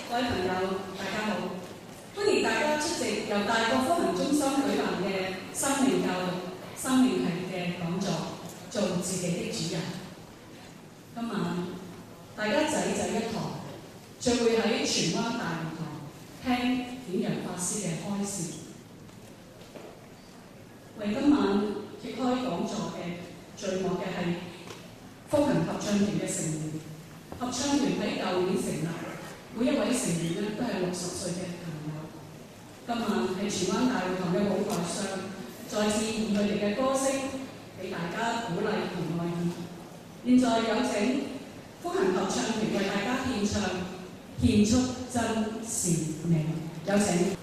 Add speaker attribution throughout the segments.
Speaker 1: 各位朋友，大家好！歡迎大家出席由大國福民中心舉辦嘅生命教育、生命系嘅講座，做自己的主人。今晚大家濟濟一堂，聚會喺荃灣大會堂聽顯揚法師嘅開示。為今晚揭開講座嘅序幕嘅係福行合唱團嘅成員。合唱團喺舊年成立。每一位成員咧都係60歲嘅朋友。今晚喺荃灣大會堂嘅舞台上，再次以佢哋嘅歌聲俾大家鼓勵同愛意。現在有請福行合唱團為大家獻唱《獻出真善美》，有請。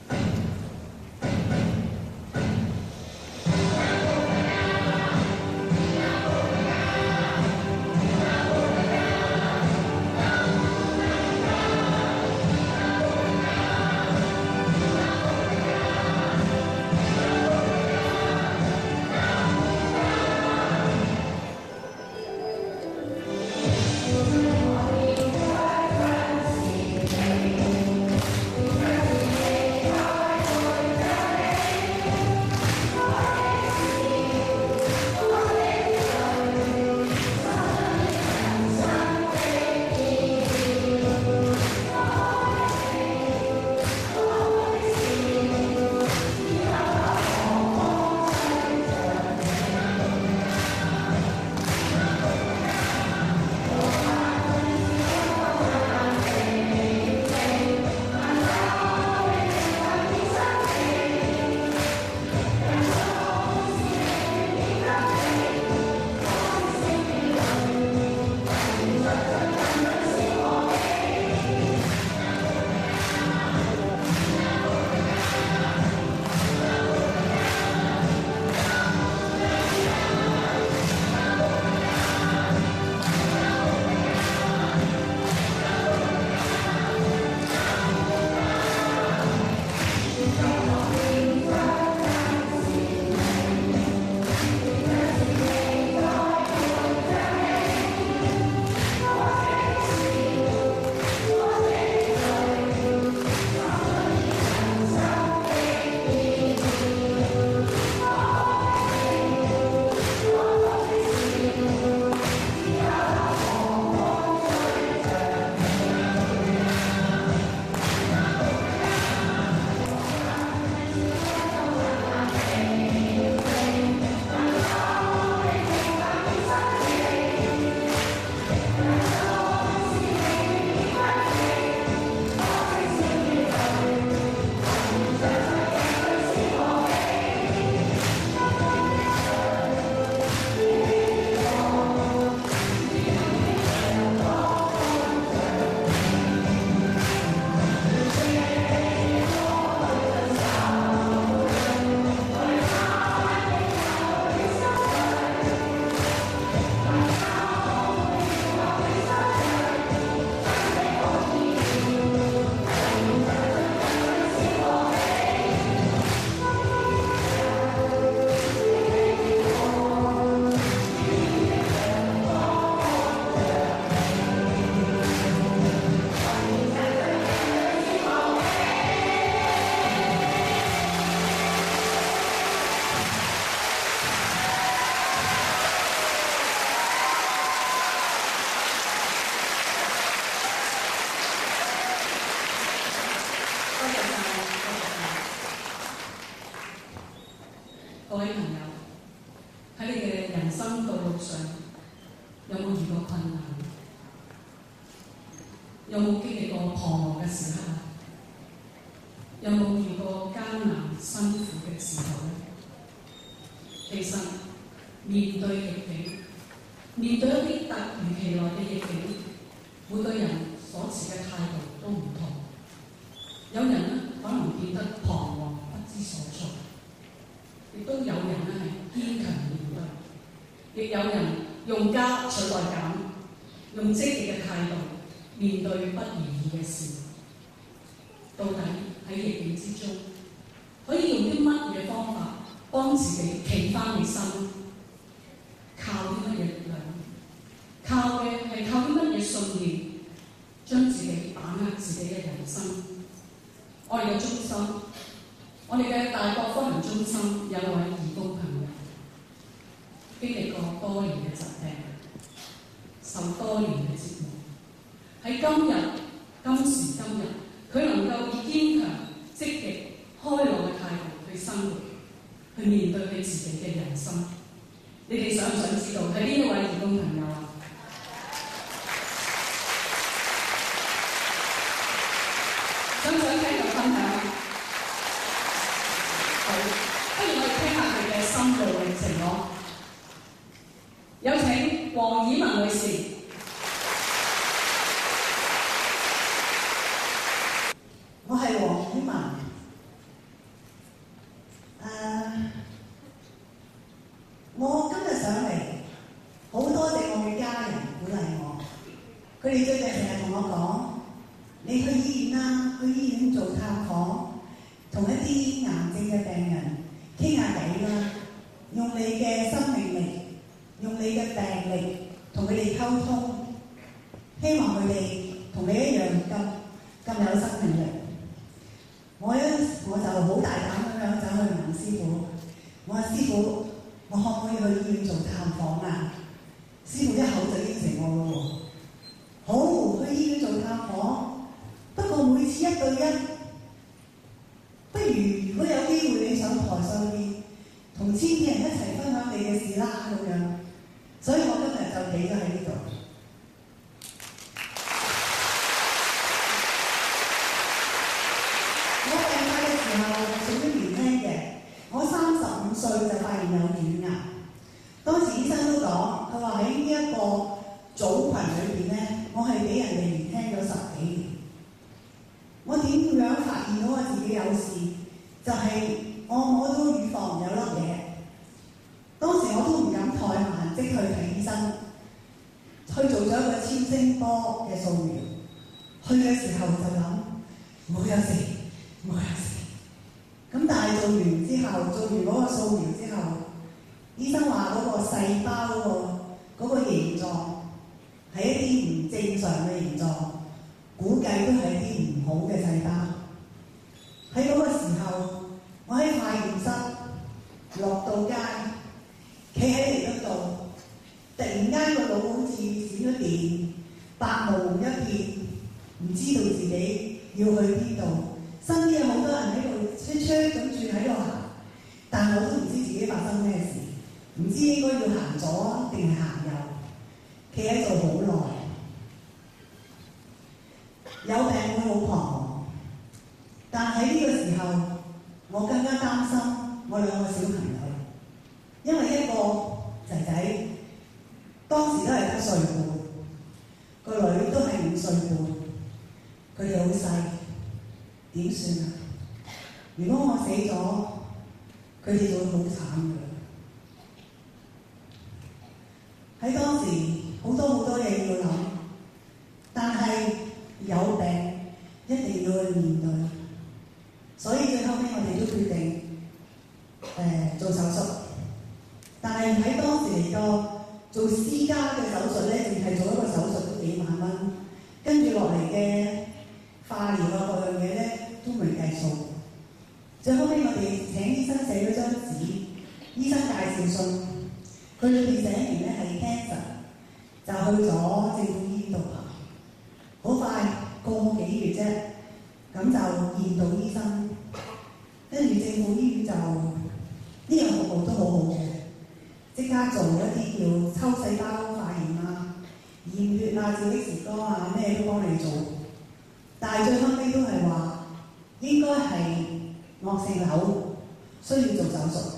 Speaker 1: 各位朋友，喺你嘅人生道路上，有冇遇過困難？有冇經歷過彷徨嘅時刻？有冇遇過艱難辛苦嘅時候呢？其實面對逆境，面對一啲突如其來嘅逆境，每個人所持嘅態度都唔同。有人呢可能變得彷徨不知所措，亦都有人呢係堅強面對，亦有人用加取代減，用積極嘅態度面對不如意嘅事。到底喺逆境之中，可以用啲乜嘢方法幫自己企翻起身？靠啲乜嘢力量？靠嘅係靠啲乜嘢信念，將自己把握自己自己嘅人生。我哋嘅中心，我哋嘅大國科研中心有位義工朋友，經歷過多年嘅疾病，受多年嘅折磨。喺今時今日，佢能夠以堅強、積極、開朗嘅態度去生活，去面對佢自己嘅人生。你哋想唔想知道係邊一位義工朋友啊？想唔想聽佢分享？好，不如我哋聽下佢嘅心路歷程咯。有請黃以文女士。
Speaker 2: 我係黃以文。我今日上嚟，好多謝我嘅家人鼓勵我。佢哋最近成日同我講：你去醫院啦，去醫院做探訪，同一啲癌症嘅病人傾下偈啦，用你嘅生命力，用你嘅病歷同佢哋溝通，希望佢哋同你一樣咁有生命力。我就好大膽咁樣走去問師傅，我話師傅，我可唔可以去醫院做探訪啊？師傅一口就應承我咯喎。好，去醫院做探訪，不過每次1對1，不如果有機會你上台上面同千幾人一齊分享你嘅事啦咁樣。所以我今日就企咗喺呢度。屬於年輕嘅，我35歲就發現有乳癌。當時醫生都講，佢話喺呢一個組群裏邊咧，我係比人哋年輕咗10幾年。我點樣發現到我自己有事？就係我摸到乳房有粒嘢，當時我都唔敢怠慢，即去睇醫生，去做咗一個超聲波嘅掃描。去嘅時候就諗冇有事，冇有事。咁但係做完嗰個掃描之後，醫生話嗰個細胞嗰個形狀係一啲唔正常嘅形狀，估計都係一啲唔好嘅細胞。喺嗰個時候，我喺化驗室落到街，企喺嚟嗰度，突然間個腦好似閃咗電，白霧一片，唔知道自己要去邊度。身邊有好多人喺度車咁住喺度行，但我都唔知自己發生咩事，唔知應該要行左定係行右，企喺度好耐。有病會好彷徨，但喺呢個時候，我更加擔心我2個小朋友，因為一個仔仔當時都係1歲半，個女都係5歲半，佢哋好細。點算啊？如果我死咗，佢哋就會好慘㗎。喺當時好多嘢要諗，但係有病一定要去面對，所以最後尾我哋都決定做手術。但係喺當時嚟講，做私家嘅手術咧，淨係做一個手術都幾萬蚊，跟住落嚟嘅化療啊各樣嘢咧都未計數。最後尾我哋請醫生寫咗張紙，醫生介紹信，佢裏邊寫明咧係 cancer， 就去咗政府醫院度行。好快個幾月啫，咁就見到醫生，跟住政府醫院就呢樣服務都好好嘅，即刻做一啲叫抽細胞化驗啊、驗血啊、照 X 光啊，咩都幫你做。但係最後尾都係話應該係惡性瘤，需要做手術。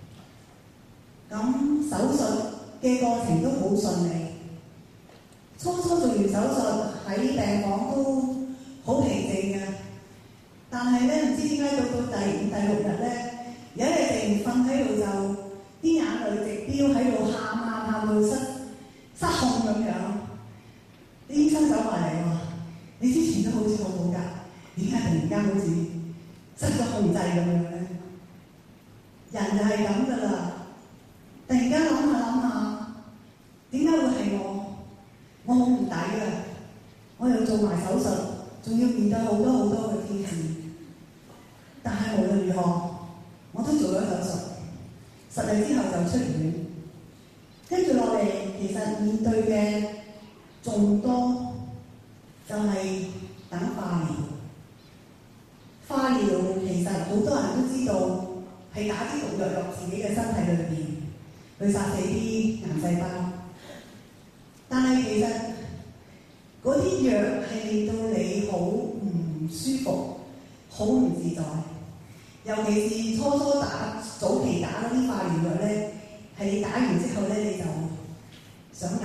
Speaker 2: 咁手術嘅過程都好順利，初做完手術喺病房都好平靜嘅。但係咧，唔知點解到第5、第6日咧，有一日突然瞓喺度就啲眼淚直飆喺度喊到失控咁樣。啲醫生走埋嚟話：你之前都好似好好㗎，點解突然間好似失咗控制咁樣咧？人就係咁㗎啦，突然間諗下，點解會係我？我好唔抵㗎，我又做埋手術， 仲要面對好多好多嘅挑戰。但係無論如何，我都做咗手術，10日之後就出院。跟住落嚟，其實面對嘅仲多，就係等化療。化療其實好多人都知道係打啲毒藥落自己嘅身體裏邊，去殺死啲癌細胞。但係其實嗰啲藥係令到你好唔舒服、好唔自在。尤其是初早期打嗰啲化療藥咧，係你打完之後咧你就想嘔。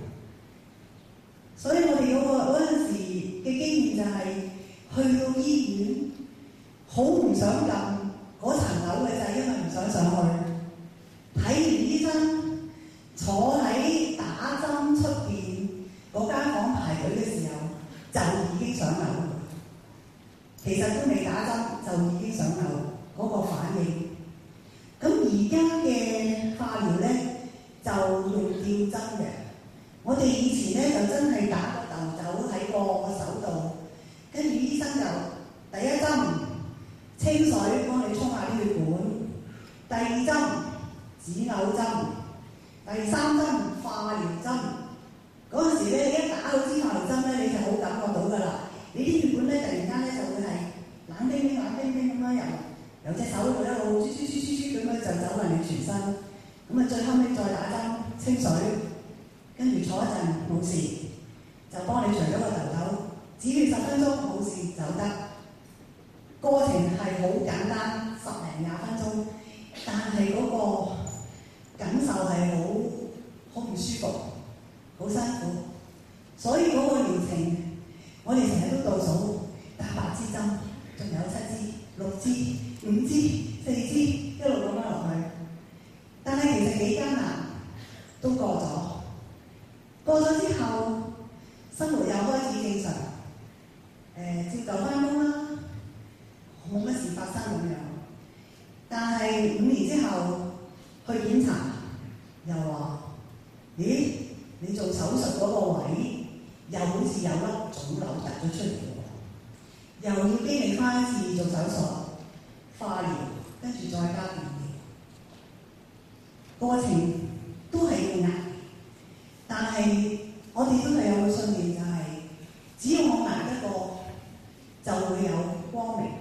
Speaker 2: 所以我哋嗰陣時嘅經驗就係、去到醫院，好唔想撳嗰層樓嘅就係因為唔想上去。睇完醫生，坐喺打針出邊嗰間房排隊嘅時候，就已經想嘔。其實都未打針就已經想嘔嗰個反應。咁而家嘅化療咧就用吊針嘅。我哋以前咧就真係打個豆酒喺個手度，跟住醫生就第一針清水幫你沖下啲血管，第二針止嘔針，第三針化療針。嗰陣時咧一打到支化療針咧，你就好感覺到㗎啦。你啲血管咧突然間咧就會係冷冰冰咁樣由隻手度一路啜咁樣就走埋你全身。咁啊最後尾再打針清水，跟住坐一陣冇事，就幫你除咗個頭頭，止血10分鐘冇事走得。過程係好簡單，10零20分鐘，但係嗰個感受係好唔舒服，好辛苦。所以嗰個療程，我哋成日都倒數，打8支針，仲有7支、6支、5支、4支，一路咁樣落去。但係其實幾艱難，都過咗。過咗之後，生活又開始正常，照舊返工啦，冇乜事發生咁樣。但係5年之後去檢查，又話：咦，你做手術嗰個位又好似有粒腫瘤突咗出嚟喎，又要經歷翻一次做手術、化療，跟住再加電療，過程都係要捱。但係我哋都係有個信念，就係只要我捱得過，就會有光明。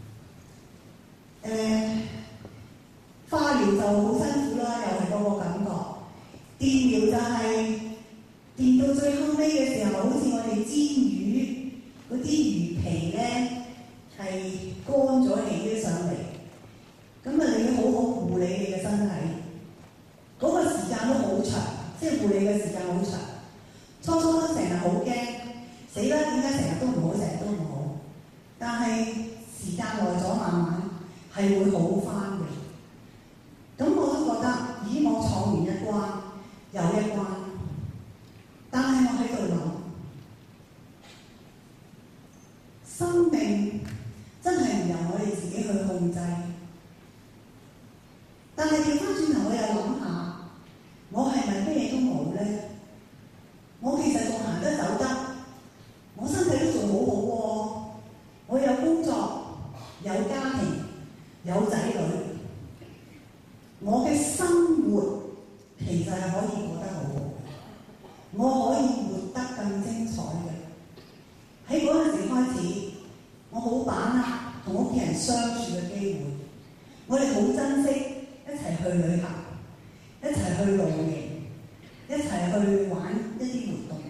Speaker 2: 化療就好辛苦啦，又係嗰個感覺。電療就係電到最後尾嘅時候，好似我哋煎魚嗰啲魚皮咧係乾咗起咗上嚟，咁啊你要好好護理你嘅身體，嗰個時間都好長。即係護理嘅時間好長，初初都成日好驚，死啦！點解成日都唔好，成日都唔好？但係時間耐咗，慢慢係會好翻嘅。咁我都覺得，咦！我闖完一關又一關，但係我喺度諗，生命真係唔由我哋自己去控制。但係調翻轉頭，我又諗下。我係咪咩都冇咧？我其實仲行得走得，我身體都仲好好喎。我有工作，有家庭，有仔女，我嘅生活其實係可以過得好好嘅。我可以活得更精彩嘅。喺嗰陣時開始，我好把握同屋企人相處嘅機會，我哋好珍惜一齊去旅行。一齊去露營，一齊去玩一啲活動。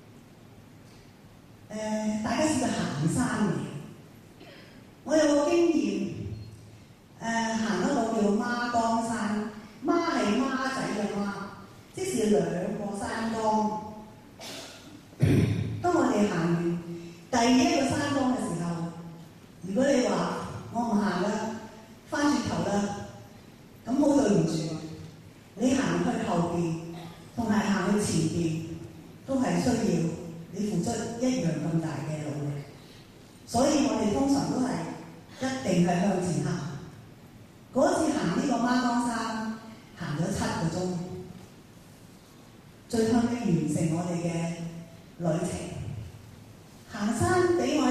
Speaker 2: 大家試過行山嘅，我有個經驗，行一個叫孖崗山，孖係孖仔嘅孖，即是2個山崗。當我哋行完第一個山崗嘅時候，如果你話我唔行啦，翻轉頭啦，咁好對唔住。你行去後邊，同埋行去前邊，都係需要你付出一樣咁大嘅努力。所以我哋通常都係一定係向前行。嗰次行呢個孖崗山，行咗7個鐘，最後尾完成我哋嘅旅程。行山俾我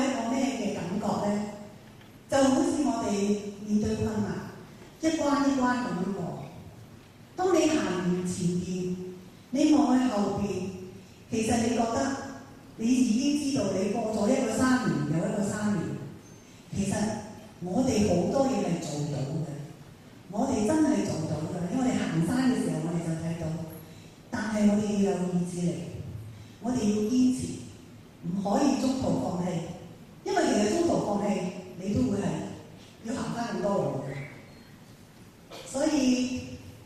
Speaker 2: 彎咁樣過。當你行完前邊，你望去後邊，其實你覺得你已經知道你過咗一個山巒又一個山巒。其實我哋好多嘢係做到嘅，我哋真係做到嘅，因為我哋行山嘅時候我哋就睇到。但係我哋要有意志力，我哋要堅持，唔可以中途放棄。因為其實中途放棄，你都會係要行翻咁多路嘅。所以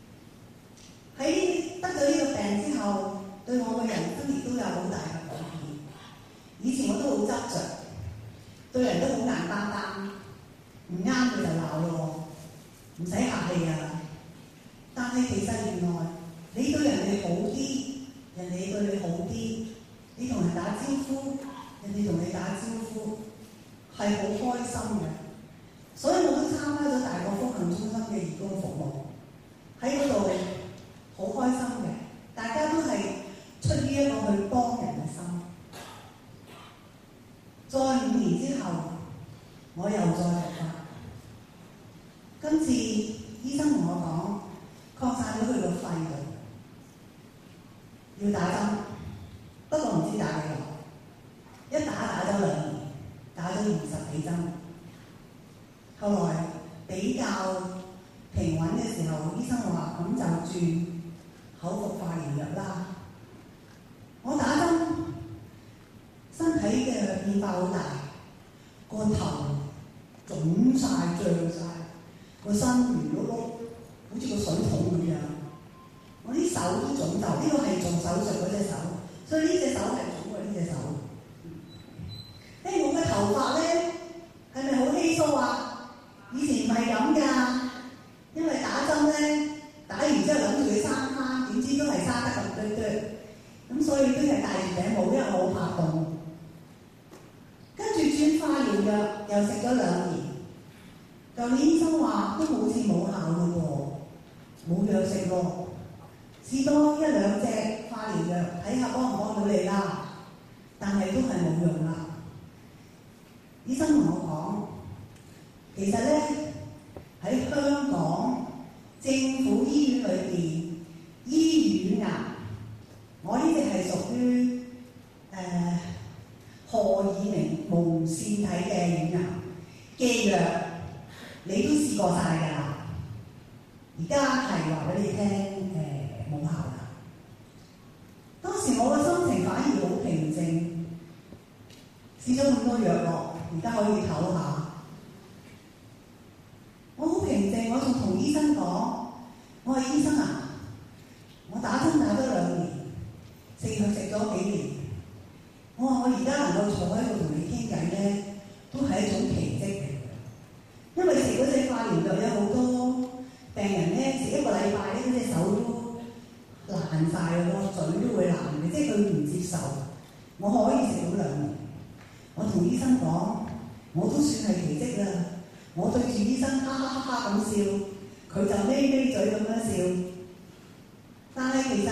Speaker 2: 喺得咗呢個病之後，對我嘅人生亦都有好大嘅改變。以前我都好執着，對人都好硬單單，唔啱佢就鬧咯，唔使客氣啊。但係其實原來你對人哋好啲，人哋對你好啲，你同人打招呼，人哋同你打招呼，係好開心嘅。所以我都參加咗大個福幸中心嘅義工服務，喺嗰度好開心嘅，大家都係出於一個去幫人嘅心。再5年之後，我又再復發。今次醫生同我講，擴散咗佢個肺度，要打針，不過唔知打幾耐。一打咗2年，打咗20幾針。後來比較平穩嘅時候，醫生話咁就轉口服化療藥啦。我打針，身體嘅變化好大，個頭腫晒、脹晒，個身圓碌碌，好似個水桶咁樣。我啲手都腫就，呢個係做手術嗰隻手，所以呢隻手係腫過呢隻手。我嘅頭髮咧係咪好稀疏啊？以前唔係咁㗎，因為打針咧，打完之後諗住佢生翻，點知都係生得咁堆堆，咁所以都係戴住頂帽，因為我好怕凍。跟住轉化療藥又食咗2年，舊年醫生話都好似冇效嘅喎，冇藥食喎，試多1、2隻化療藥睇下幫唔幫到你啦，但係都係冇用啦。醫生同我講，其實咧喺香港政府醫院裏邊，醫院啊，我呢隻係屬於荷爾蒙腺體嘅乳癌嘅藥，你都試過晒㗎啦。而家係話俾你聽，冇效啦。當時我嘅心情反而好平靜，試咗咁多藥落。而家可以唞下，我好平靜。我仲同醫生講，我話醫生啊，我打針打咗2年，食藥食咗幾年，我話我而家能夠坐喺度同你傾偈咧，都係一種奇蹟嚟嘅。因為食嗰隻化療藥有好多病人咧，食1個禮拜咧，嗰隻手都爛晒，個嘴都會爛嘅，即係佢唔接受。我可以食到2年。我同醫生講，我都算係奇蹟啦。我對住醫生哈哈哈哈咁笑，佢就眯眯嘴咁樣笑。但係其實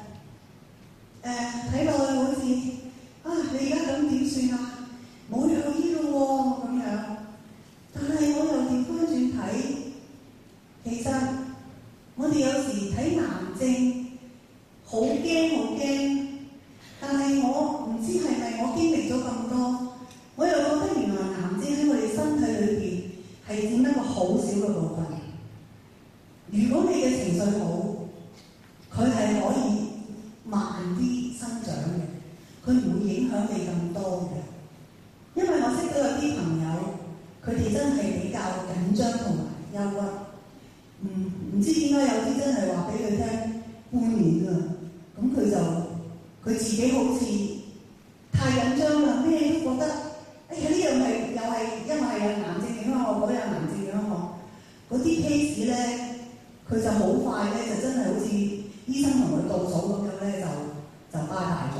Speaker 2: 睇落去好似你而家咁點算啊？冇藥醫咯喎咁樣。但係我又調翻轉睇，其實我哋有時睇癌症好驚好驚，但係我唔知係咪我經歷咗咁多。我又覺得原來癌症喺我哋身體裏邊係佔一個好少嘅部分。如果你嘅情緒好，佢係可以慢啲生長嘅，佢唔會影響你咁多嘅。因為我識到有啲朋友，佢哋真係比較緊張同埋憂鬱。唔知點解有啲真係話俾佢聽半年啊，咁佢自己好似太緊張啦，咩都覺得。呢樣係又係因為有癌症影響我，嗰樣癌症影響我，嗰啲 case 咧，佢就好快咧，就真係好似醫生同佢倒數咁樣咧，就巴大咗。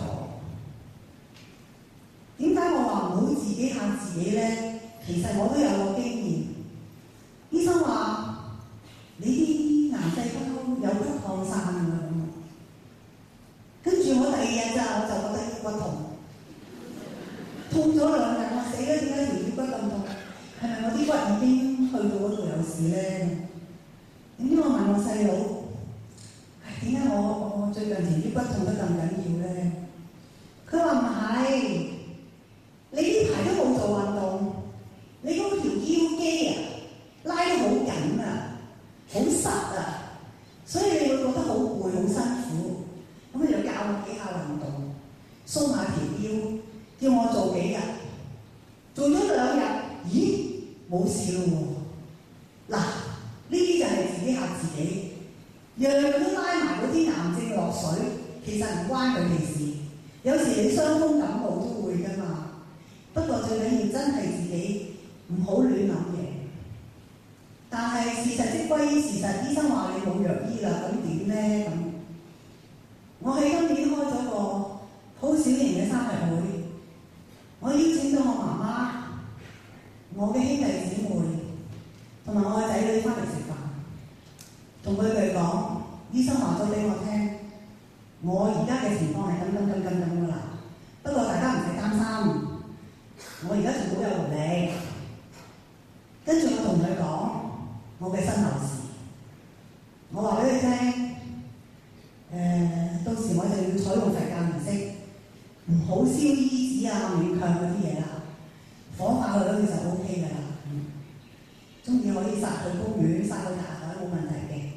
Speaker 2: 點解我話唔好自己嚇自己咧？其實我都有個經驗。醫生話你啲癌細胞有骨擴散㗎咁，跟住我第2日我就覺得腰骨痛。痛咗2日，我死啦！點解條腰骨咁痛？係咪我啲骨已經去到嗰度有事咧？ 點解我問我細佬，點解我最近條腰骨痛得咁緊要咧？佢話唔係，你呢排都冇做運動，你嗰條腰肌啊拉得好緊啊，好實啊，所以你會覺得好攰、好辛苦。咁佢就教我幾下運動，鬆下條腰，叫我做幾日，做咗2日，咦冇事咯喎！嗱，呢啲就係自己嚇自己，樣樣都拉埋嗰啲癌症落水，其實唔關佢哋事。有時你傷風感冒都會㗎嘛，不過最緊要真係自己唔好亂諗嘢。但係事實即歸於事實，醫生話你冇藥醫啦，咁點咧？咁我喺今年開咗個好小型嘅生日會，我邀請咗我媽媽、我嘅兄弟姊妹同埋我嘅仔女翻嚟食飯，同佢哋講，醫生話咗俾我聽，我而家嘅情況係咁㗎啦。不過大家唔使擔心，我而家仲好有活力。跟住我同佢講我嘅身後事，我話俾佢聽。到時我就要採用佛教儀式，唔好燒衣紙啊、勉強嗰啲嘢啦，火化佢就 OK 㗎啦。中意可以殺去公園、殺去大海冇問題嘅。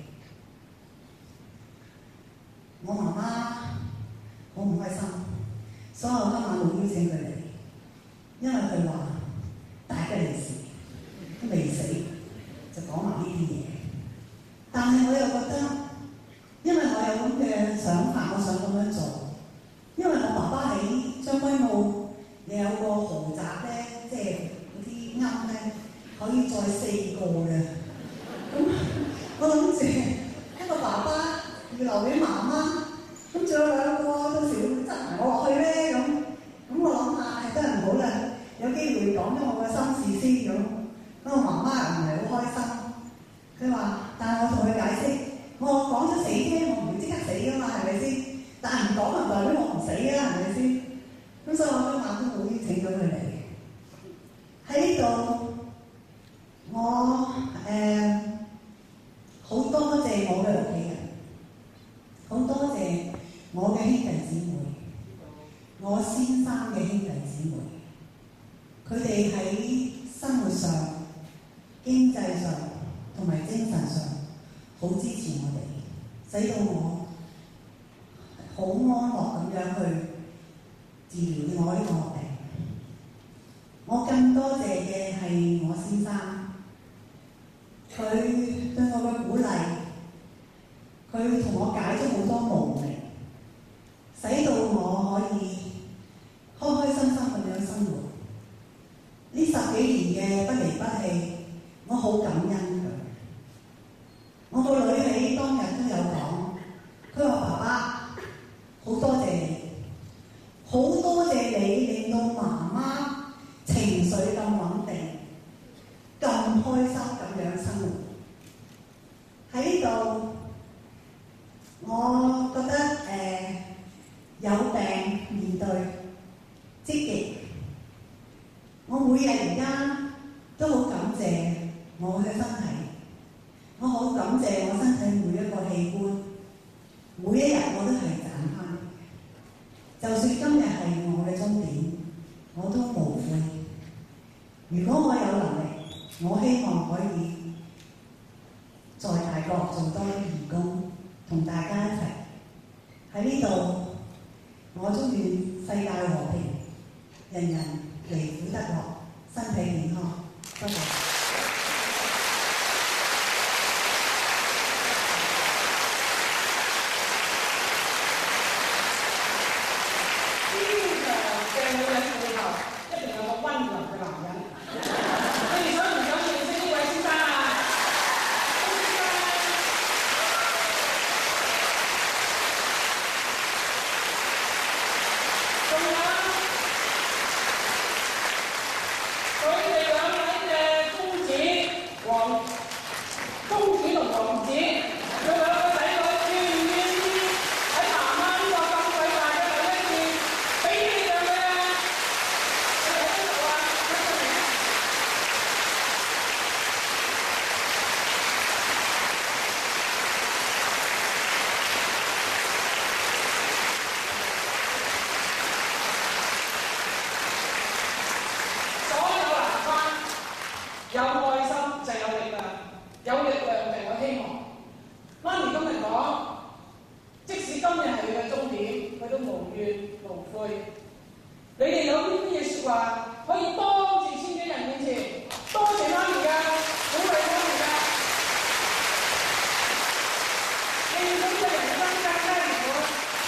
Speaker 2: 我媽媽好唔開心，所以我今晚冇邀請佢嚟，因為佢話大吉利是都未死，就講埋呢啲嘢。但係我又覺得，因為我有咁嘅想法，我想咁樣做。因為我爸爸喺將軍澳又有個豪宅咧，即係嗰啲龕咧，可以載4個嘅。咁我諗住一個爸爸要留俾媽媽，咁仲有2個，到時會執埋我落去咧。咁我諗下，真係唔好啦，有機會講咗我嘅心事先咁。咁我媽媽又唔係好開心，佢話：但係我同佢解釋。我講咗死啫，我唔會即刻死噶嘛，係咪先？但係唔講就代表我唔死啦，係咪先？咁所以我今晚都冇邀請咗佢嚟。喺呢度，我好多謝我嘅屋企人，好多謝我嘅兄弟姊妹，我先生嘅兄弟姊妹，佢哋喺生活上、經濟上同埋精神上，好支持我哋，使到我好安樂咁樣去治療我呢個病。我更多謝嘅係我先生，佢對我嘅鼓勵，佢同我解咗好多夢嚟，使到我可以開開心心咁樣生活。呢10幾年嘅不離不棄，我好感恩佢。我個女喺當日都有講，佢話：爸爸，好多謝你，好多謝你令到媽媽情緒咁穩定，咁開心咁樣生活。喺呢度，我覺得有病面對，積極。我每日而家都好感謝我嘅身體。我好感謝我身體每一個器官，每一日我都係賺翻。就算今日係我嘅終點，我都無悔。如果我有能力，我希望可以在大國做多啲義工，同大家一齊喺呢度。我祝願世界和平，人人離苦得樂，身體健康。多謝。
Speaker 3: 佢哋2位嘅公有愛心就有力量，有力量就有希望。媽咪今日講，即使今日係佢嘅終點，佢都無怨無悔。你哋有啲乜嘢説話可以當住千幾人面前多謝媽咪㗎，鼓勵媽咪㗎，令到呢個人生更加美好。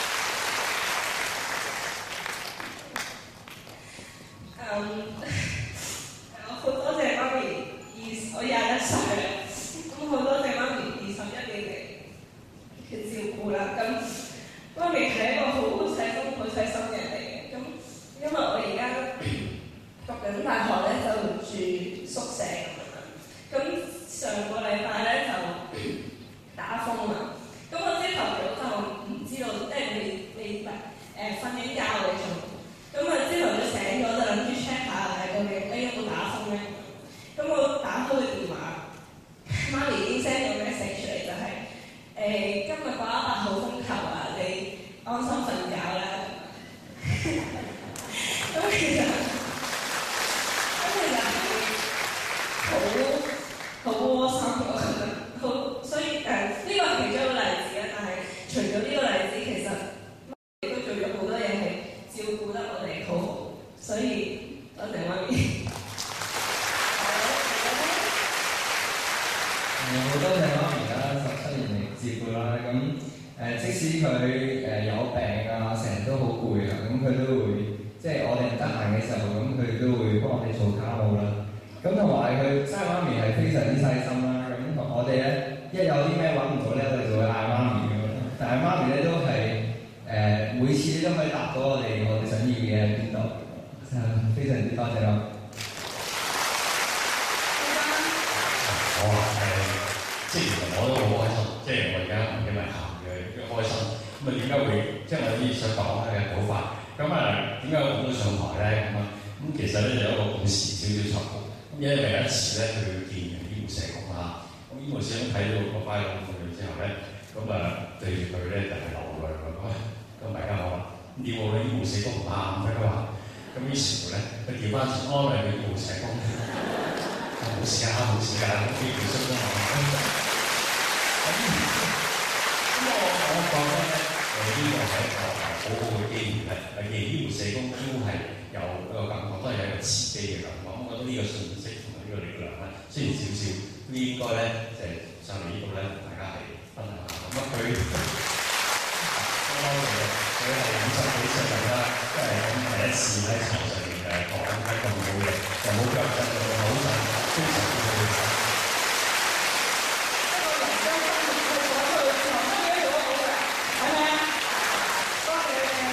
Speaker 4: 好多謝媽咪，我21歲啦，咁好多謝媽咪21年嚟嘅照顧啦。咁媽咪係一個好細心嘅人嚟嘅。咁因為我而家讀緊大學咧，就住宿舍咁樣啦。咁上個禮拜咧就打風啦。咁我朝頭早就唔知道，即係你瞓緊覺嚟做。咁啊，朝頭早醒咗就諗住 check 下究竟有冇打風咧。咁我打開個電話，媽咪已經 send 咗 message 出嚟，就係今日8號風球啊，你安心瞓覺啦。咁其實係好窩心，我覺得好，所以呢個係其中一個例子啦。但係除咗呢個例子，其實媽咪都做咗好多嘢係照顧得我哋好好，所以多謝媽咪。
Speaker 5: 好多謝媽咪啦，17年嚟照顧啦。咁即使佢有病啊，成日都好攰啊，咁佢都會即係我哋唔得閒嘅時候，咁佢都會幫我哋做家務啦。咁同埋佢生媽咪係非常之細心啦。咁同我哋咧，一有啲咩揾唔到咧，我哋就會嗌媽咪咁樣。但係媽咪咧都係每次都可以答到我哋想要嘅嘢喺邊度，非常之多謝啦。
Speaker 6: 即係其實我都好開心，即係我而家因為行嘅開心，咁啊點解會即係我啲想講嘅好快？咁啊點解我都上台咧？咁其實咧就有一個故事少少插曲。咁因為有一次咧去見醫護社工啦，咁醫護社工睇到個快樂婦女之後咧，咁啊對住佢咧就係流淚咁咁大家好啦。咁點解醫護社工唔啱佢都話？咁於是乎咧，佢調翻轉安慰佢醫護社工。冇時間，咁非常失望。咁我覺得咧，呢個係一個好好嘅機會咧。既然醫護社工都係有一個感覺，都係有一個慈悲嘅感覺。我覺得呢個信息同埋呢個力量咧，雖然少少，都應該咧就係上嚟呢度咧，同大家係分享下。咁佢係50幾歲人啦，即係咁第一次喺台上面講係咁好嘅，就冇腳震，就冇口震。非常之好。
Speaker 3: 一個人將生命去講出去之後，乜嘢都做得到嘅，係咪啊？多謝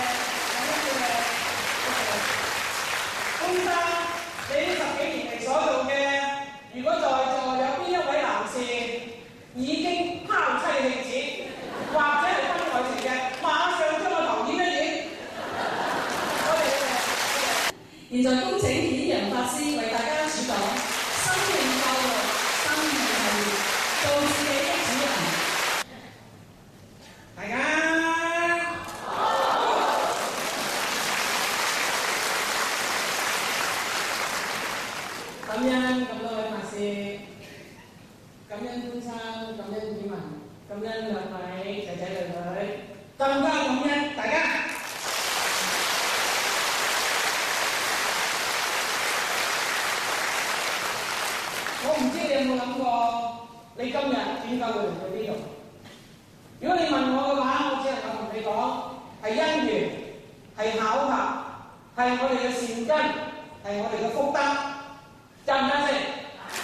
Speaker 3: 潘生，你呢10幾年嚟所做嘅，如果在座有邊一位男士已經拋妻棄子，或者係婚外情嘅，馬上將個頭演一演。多謝你哋。
Speaker 1: 現在恭請顯揚法師為大家主講。生命教育，生命教育，做自己的主人。
Speaker 3: 大家感恩咁多位法師，感恩潘生，感恩以文，感恩兩位仔仔女女，更加感恩大家。我唔知你有冇諗過，你今日點解會嚟到呢度？如果你問我嘅話，我只能夠同你講，係因緣，係巧合，係我哋嘅善根，係我哋嘅福德，真唔真先？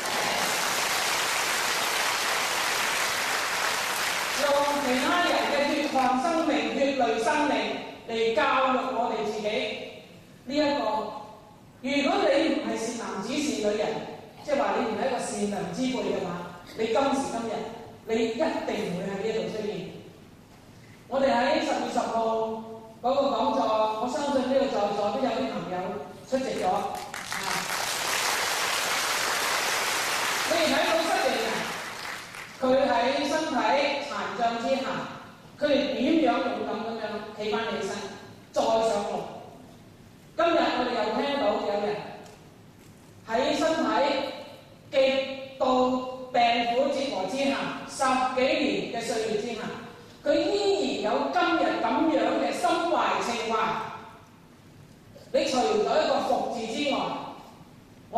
Speaker 3: 用其他人嘅血汗生命、血淚生命嚟教育我哋自己，呢一個，如果你唔係善男子善女人，即係話你唔係一個善良之輩嘅話，你今時今日你一定唔會喺呢度出現。我哋喺10月10號嗰個講座，我相信呢度在座都有啲朋友出席咗。你哋睇到7人，佢喺身體殘障之下，佢哋點樣勇敢咁樣企翻起身，再上路。今日我哋又聽到有人喺身體既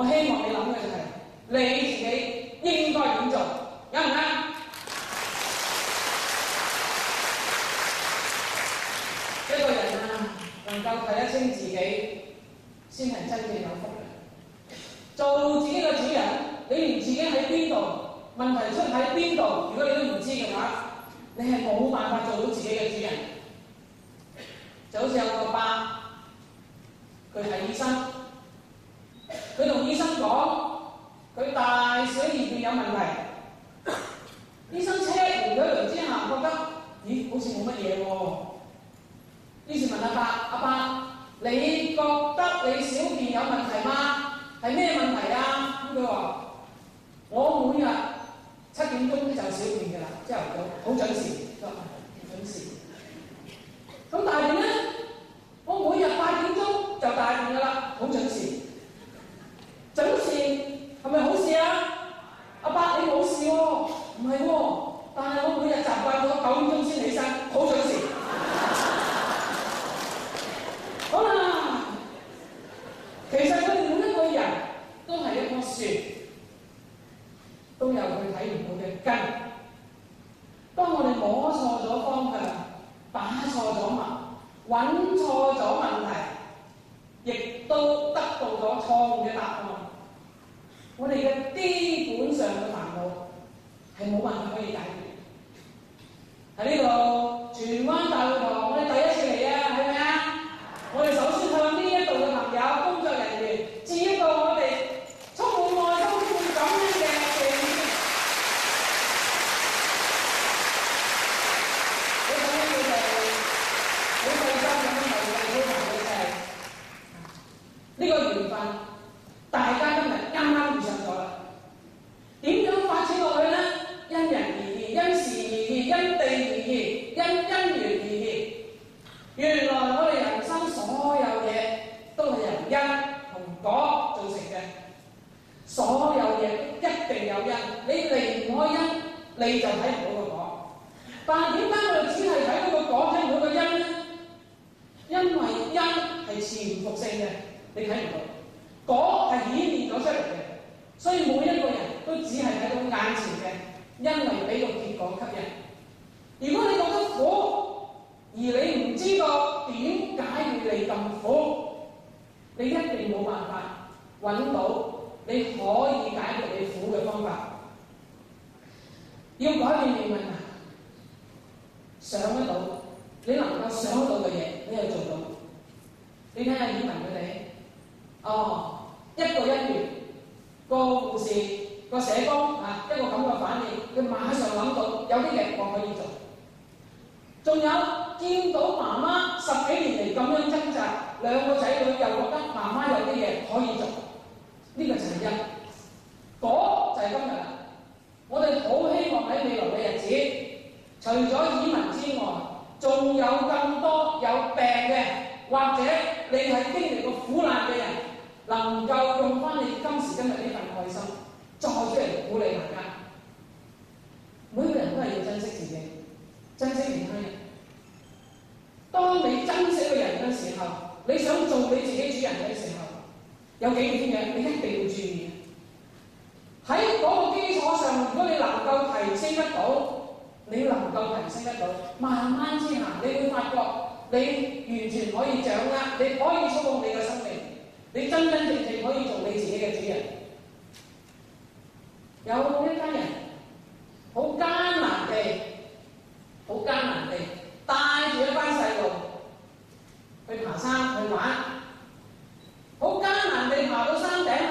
Speaker 3: 我希望你諗嘅就係你自己應該點做，啱唔啱？一個人啊，能夠睇得清自己，先係真正有福嘅。做自己嘅主人，你連自己喺邊度，問題出喺邊度，如果你都唔知嘅話，你係冇辦法做到自己嘅主人。就好似有個爸，佢係醫生，佢同醫生講佢大小二便有問題，醫生 check 完佢一輪之下，覺得咦好似冇乜嘢喎，於是問阿爸：阿爸，你覺得你小便有問題嗎？係咩問題啊？咁佢話：我每日7點鐘就小便㗎啦，朝頭早好準時，準時。咁大便咧，我每日8點鐘就大便㗎啦，好準時。準時係咪好事啊？阿伯你冇事喎，唔係喎，但係我每日習慣咗9點鐘先起身，好準時。好啦，其實佢哋每一個人都係一棵樹，都有佢睇唔到嘅根。當我哋摸錯咗方向，打錯咗脈，揾錯咗問題，亦都得到咗錯誤嘅答案。我哋嘅基本上嘅煩惱係冇辦法可以解決。喺呢個荃灣大會堂，我哋第一次嚟啊，係咪啊？我哋首先向呢一度嘅朋友、工作人員致一個我哋充滿愛心、充滿感恩嘅謝意。我想佢哋好細心咁樣為我哋安排嘅呢個緣分，大家今日啱啱遇上咗啦。點樣發展落去呢？因人而異，因事而異，因地而異，因緣而異。原來我哋人生所有嘢都係由因同果造成嘅，所有嘢一定有因，你離唔開因，你就睇唔到個果。但係點解我哋只係睇到個果，睇唔到個因呢？因為因係潛伏性嘅，你睇唔到；果係顯現咗出嚟嘅，所以每一個人都只係睇到眼前嘅，因為俾個結果吸引。如果你覺得苦，而你唔知道點解會你咁苦，你一定冇辦法揾到你可以解決你苦嘅方法。要改變命運啊！想得到，你能夠想得到嘅嘢，你又做到。你睇下以文佢哋，一個一月個護士個社工啊，一個咁嘅反應，佢馬上諗到有啲嘢我可以做。仲有見到媽媽10幾年嚟咁樣掙扎，2個仔女又覺得媽媽有啲嘢可以做，呢個就係因。果就係今日啦。我哋好希望喺未來嘅日子，除咗以文之外，仲有更多有病嘅，或者你係經歷過苦難嘅人，能夠用翻你今時今日呢份愛心，再出嚟鼓勵大家。每個人都係要珍惜自己，珍惜其他人。當你珍惜個人嘅時候，你想做你自己主人嘅時候，有幾點嘢你一定要注意。喺嗰個基礎上，如果你能夠提升得到，慢慢之下，你會發覺你完全可以掌握，你可以操控你嘅生命，你真真正正可以做你自己嘅主人。有一家人好艱難地帶住一班細路去爬山去玩，好艱難地爬到山頂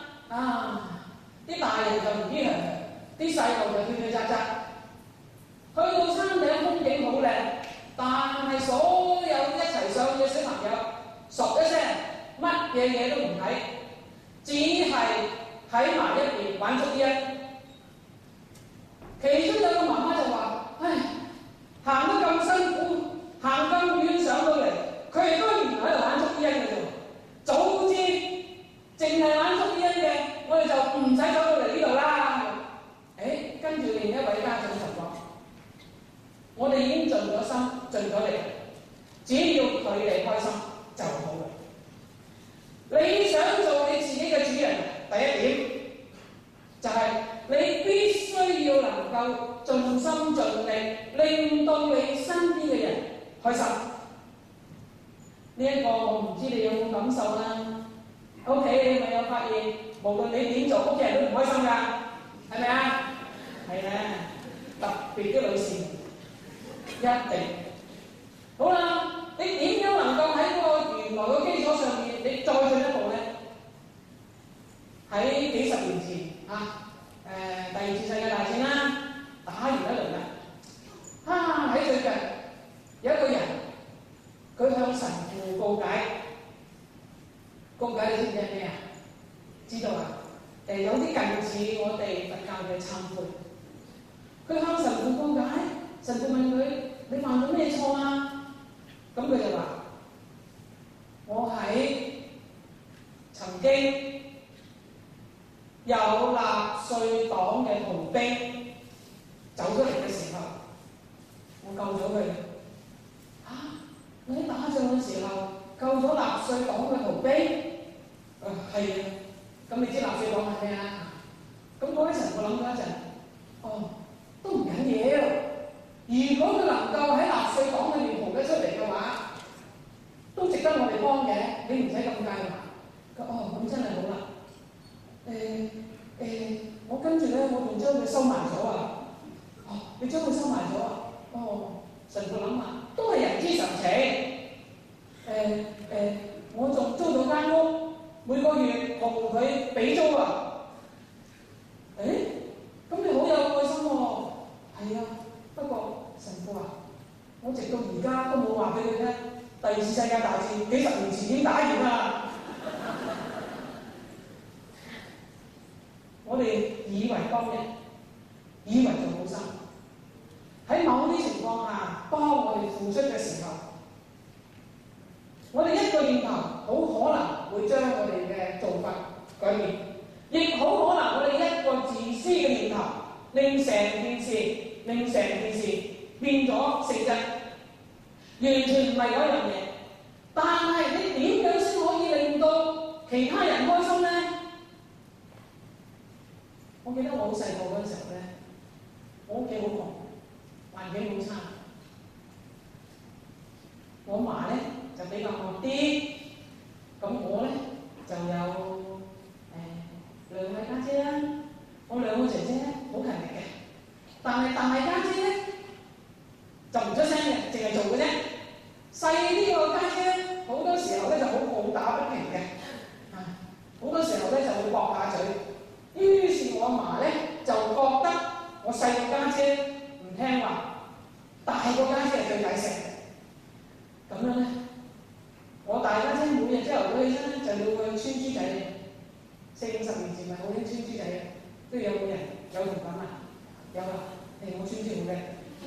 Speaker 3: 啲大人就唔知啲細路就跳跳扎扎。去到山頂風景好靚，但係所有一齊上嘅小朋友，唰一聲乜嘢都唔睇，只係喺埋一邊玩捉伊。其中有個媽媽就話：唉，行得咁辛苦，行咁遠上到嚟，佢哋居然喺度玩捉伊嘅啫。早知淨係玩捉伊嘅，我哋就唔使走到嚟呢度啦。跟住另一位家長就講：我哋已經盡咗心，盡咗力，只要佢哋開心就好啦。你想做你自己嘅主人， 夠盡心盡力，令到你身邊嘅人開心。呢一個我唔知你有冇感受啦。屋企你咪有發現，無論你點做，屋企人都唔開心㗎，係咪啊？係咧，特別啲女士一定。好啦，你點樣能夠喺個原來嘅基礎上面，你再進一步咧？喺幾十年前第二次世界大戰啦，打完一輪啦，喺最近有一個人，佢向神父告解，告解你知唔知係咩啊？知道啊？有啲近似我哋佛教嘅懺悔。佢向神父告解，神父問佢：你犯咗咩錯啊？咁佢就話：我喺曾經有納粹黨嘅逃兵走出嚟嘅時候，我救咗佢。你喺打仗嘅時候救咗納粹黨嘅逃兵？係啊。咁你知納粹黨係咩啊？咁嗰位神父諗咗一陣，都唔緊要。如果佢能夠喺納粹黨裏面逃得出嚟嘅話，都值得我哋幫嘅。你唔使咁介懷。咁真係好啦。我跟住咧，我仲將佢收埋咗啊！你將佢收埋咗啊？神父諗下，都係人之常情。我仲租咗間屋，每個月同佢俾租啊！咁你好有愛心喎。係啊，不過神父啊，我直到而家都冇話俾佢聽，第二次世界大戰幾十年前點打完啊！我哋以為幫人，以為做好心，喺某啲情況下幫我哋付出嘅時候，我哋一個念頭好可能會將我哋嘅做法改變，亦好可能我哋一個自私嘅念頭，令成件事變咗性質，完全唔係嗰樣嘢。但係你點樣先可以令到其他人開心呢？我記得我好細個嗰陣時候咧，我屋企好窮，環境好差。我媽咧就比較惡啲，咁我咧就有兩位家姐啦。我兩個姐姐咧好勤力嘅，但係大家姐咧就唔出聲嘅，淨係做嘅啫。細呢個家姐咧好多時候咧就好好打不平嘅，好多時候咧就會駁下嘴。於是我阿嫲咧就覺得我細個家姐唔聽話，大個家姐係最抵食。咁樣咧，我大家姐每日朝頭早起身咧就要去穿豬仔，40-50年前咪好興穿豬仔嘅，都有冇人有同感啊？有啦，我穿豬好嘅。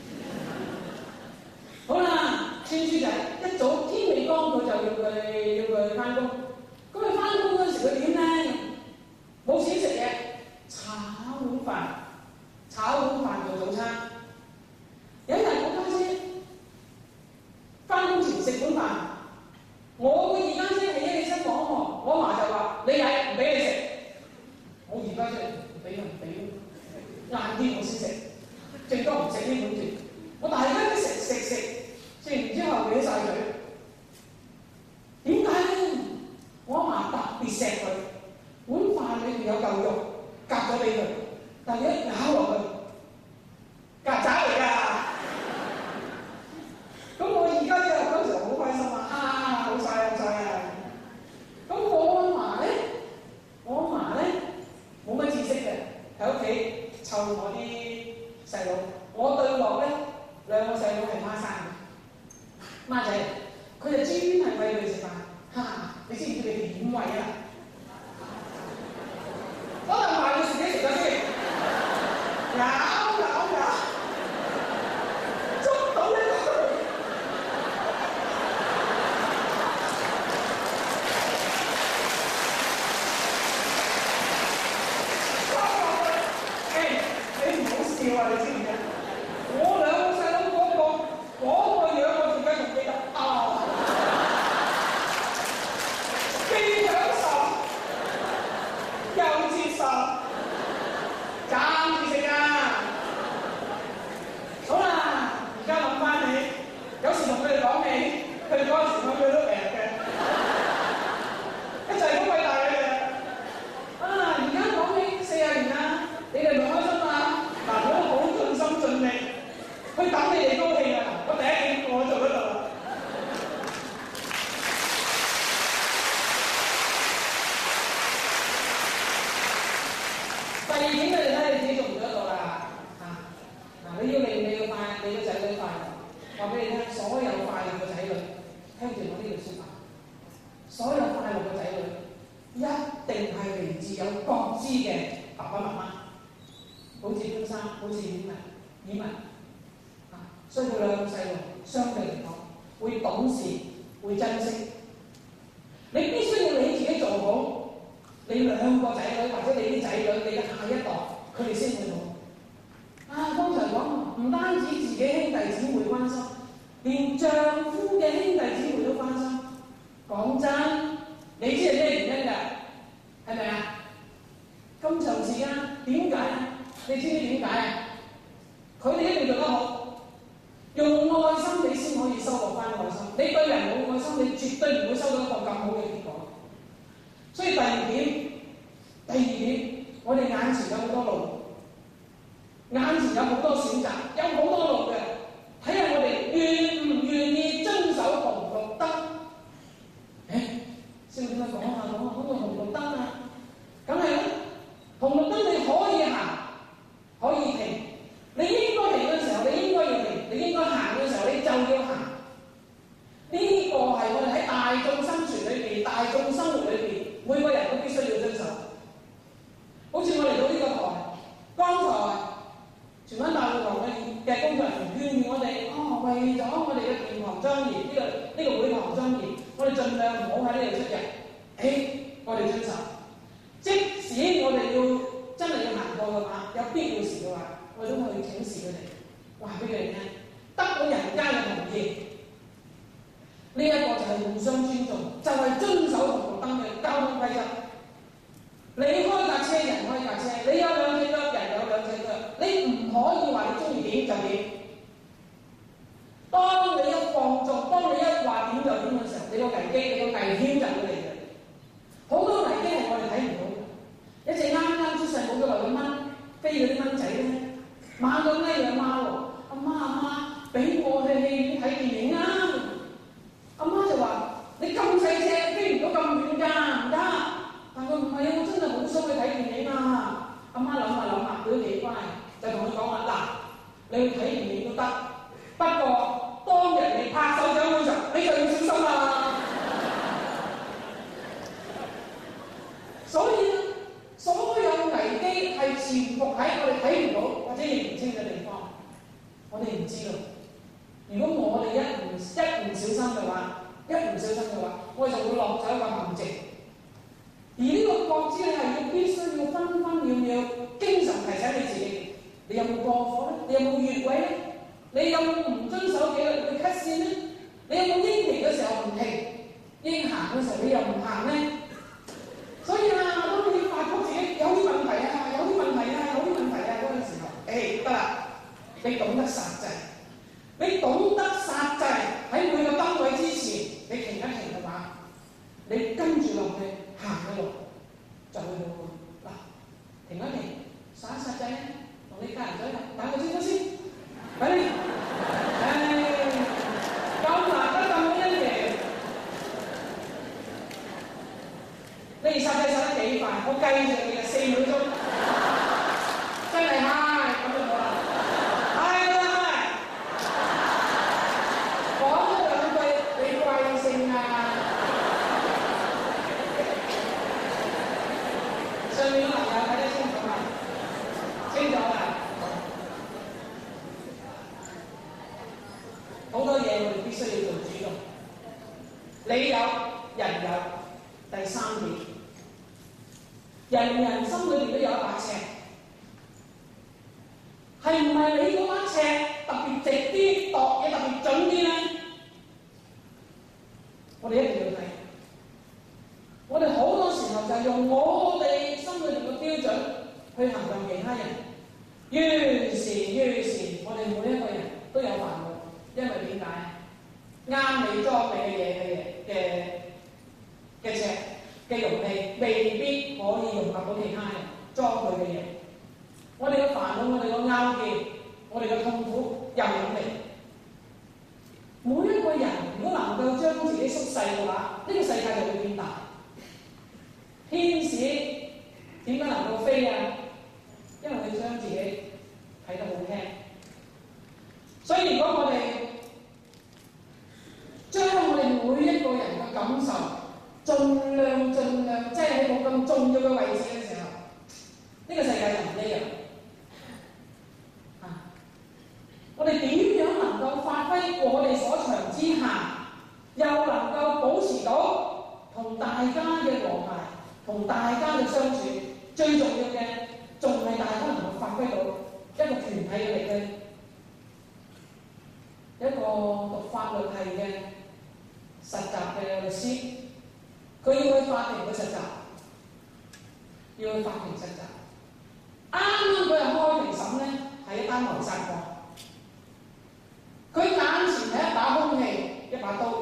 Speaker 3: 好啦，穿豬仔一早天未光佢就要佢翻工，咁佢翻工嗰陣時佢點咧？冇錢食嘅，炒碗飯做早餐。有一日我家姐翻工前食碗飯，我個二家姐係一起身講我阿嫲就話：你曳唔俾你食。我二家姐唔俾，晏啲我先食，最多唔食呢碗團。我大家都食完之後俾晒佢。點解咧？我阿嫲特別錫佢。碗飯裏面有嚿肉夾咗俾佢，但係一咬落去，曱甴嚟㗎。咁我而家咧嗰時候好開心啊！好晒啊！咁我阿嫲咧冇乜知識嘅，喺屋企湊我啲細佬。我對落咧兩個細佬係媽生嘅，媽仔，佢就專係餵佢食飯。你知唔知你點餵啊？嗰頓飯要自己食咗先，咬，捉到呢個。你唔好笑啊！你知唔知啊？我兩個細佬嗰個樣，我而家仲記得既享受又接受。爭住食啊！ 二點你睇你自己做唔做得到啦嚇你要令你個仔女快樂，話俾你聽，所有快樂嘅仔女，聽住我呢句説話，所有快樂嘅仔女一定係嚟自有覺知嘅爸爸媽媽，好似潘生，好似以文所以佢兩個細路相對嚟講會懂事，會珍惜。你必須要你自己做好，你兩個仔女或者你啲仔女，你嘅下一代，佢哋先會好。剛才講唔單止自己兄弟姊妹關心，連丈夫嘅兄弟姊妹都關心。講真，你知係咩原因㗎？係咪啊？咁長時間點解？你知唔知點解啊？佢哋一定做得好，用愛心你先可以收穫翻愛心。你對人冇愛心，你絕對唔會收到一個咁好嘅結果。所以第二點，我哋眼前有好多路，眼前有好多選擇，有好多路嘅，睇下我哋願唔願意遵守紅綠燈。先點解講下到紅綠燈啊？梗係啦，紅綠燈你可以行，可以停。你應該停嘅時候，你應該要停；你應該行嘅時候，你就要行。呢個係我哋喺大眾生存裏邊、大眾生活裏邊，每個人都必須要遵守。好似我嚟到呢個台，剛才荃灣大會堂嘅工作人員勸喻我哋，為咗我哋嘅殿堂莊嚴，呢個會堂莊嚴，我哋盡量唔好喺呢度出入。我哋遵守。即使我哋要真係要行過嘅話，有必要時嘅話，我都去請示佢哋，話俾佢哋聽，得到人家嘅同意。呢一個就係互相尊重，就係遵守紅綠燈嘅交通規則。你開架車，人開架車，你有兩隻腳，人有兩隻腳，你唔可以話你中意點就點。當你一放縱，當你一話點就點嘅時候，你個危機、你個危險就會嚟嘅。好多危機係我哋睇唔到嘅。一隻啱啱出世冇咗耐嘅蚊，飛嗰啲蚊仔咧，猛咁拉阿媽喎，阿媽，俾我去戲院睇電影啊！阿媽就話：你咁細隻，飛唔到咁遠㗎，唔得。但佢唔係啊，我真係好想去睇電影啊！阿媽諗下，佢都幾乖，就同佢講話：嗱，你去睇電影都得，不過當人哋拍手掌嗰陣，你就要小心啦。所以所有危機係潛伏喺我哋睇唔到或者認唔清嘅地方，我哋唔知道。如果我哋一唔小心嘅話，我哋就會落咗一個陷阱。而呢個覺知係必須要分分秒秒經常提醒你自己，你有冇過火咧？你有冇越位咧？你有冇唔遵守紀律去 cut 線咧？你有冇應停嘅時候唔停，應行嘅時候你又唔行咧？所以當你發覺自己有啲問題啊嗰陣時候，得啦，你懂得剎制。你懂得剎制，喺每個燈位之前，你停一停嘅話，你跟住落去行嘅路就會好喎。嗱，停一停，剎一剎制咧，同你家人仔打個招呼先。喂，咁難得咁欣喜，你剎制剎得幾快？我計住你嘅4秒鐘，真係嗨咁就好啦。上面嘅朋友睇得清楚嘛？清楚啦！好多嘢我哋必須要做主動。你有，人有。第三點，人心裏邊都有一把尺，係唔係你嗰把尺特別直啲，度嘢特別準啲咧？我哋一定要睇。我哋好多時候就係用我哋心裏邊嘅標準去衡量其他人，於是我哋每一個人都有煩惱，因為點解？啱你裝你嘅尺嘅容器未必可以容納到其他人裝佢嘅嘢。我哋嘅煩惱，我哋嘅拗撬，我哋嘅痛苦又有嚟。每一個人如果能夠將自己縮細嘅話，呢個世界就會變大。天使點解能夠飛啊？ 最重要嘅仲係大家能夠發揮到一個團體嘅力量。一個讀法律系嘅實習嘅律師，佢要去法庭嘅實習，要去法庭實習。啱啱佢係開庭審咧，係一單謀殺案。佢眼前係一把兇器，一把刀。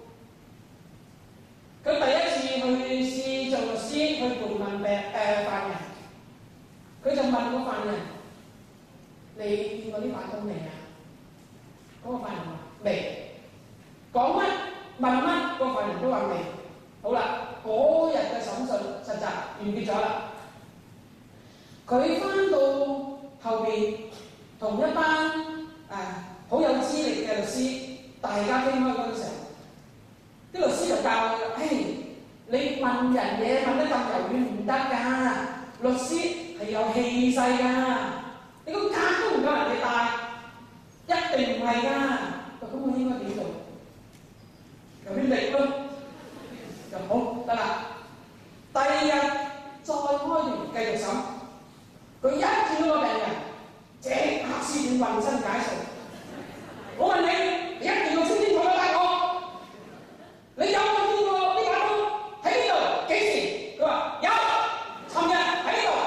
Speaker 3: 佢第一次去試做律師，去盤問犯人，佢就問個犯人：你見過呢把刀未啊？嗰個犯人話未，講乜問乜，個犯人都話未。好啦，嗰日嘅審訊實習完結咗啦。佢翻到後邊同一班好有資歷嘅律師，大家傾開嗰陣時候，啲律師就教佢：嘿，你問人嘢問得咁柔軟唔得㗎，律師係有氣勢㗎，你個格都唔夠人哋大。一定唔係㗎，咁我應該點做？有啲力咯，就好得啦。第二日再開庭繼續審，佢一見到個病人，即刻先渾身解數。我問你，你一定要清清楚楚答我，你有冇見過呢把刀？喺邊度？幾時？佢話有，尋日喺呢度。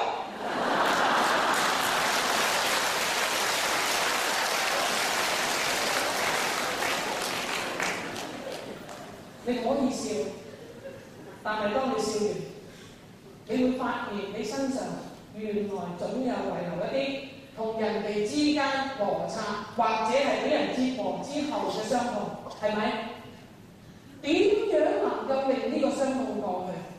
Speaker 3: 你可以笑，但係當你笑完，你會發現你身上原來總有遺留一啲同人哋之間摩擦，或者係俾人折磨之後嘅傷痛，係咪？點樣能夠令呢個傷痛過去？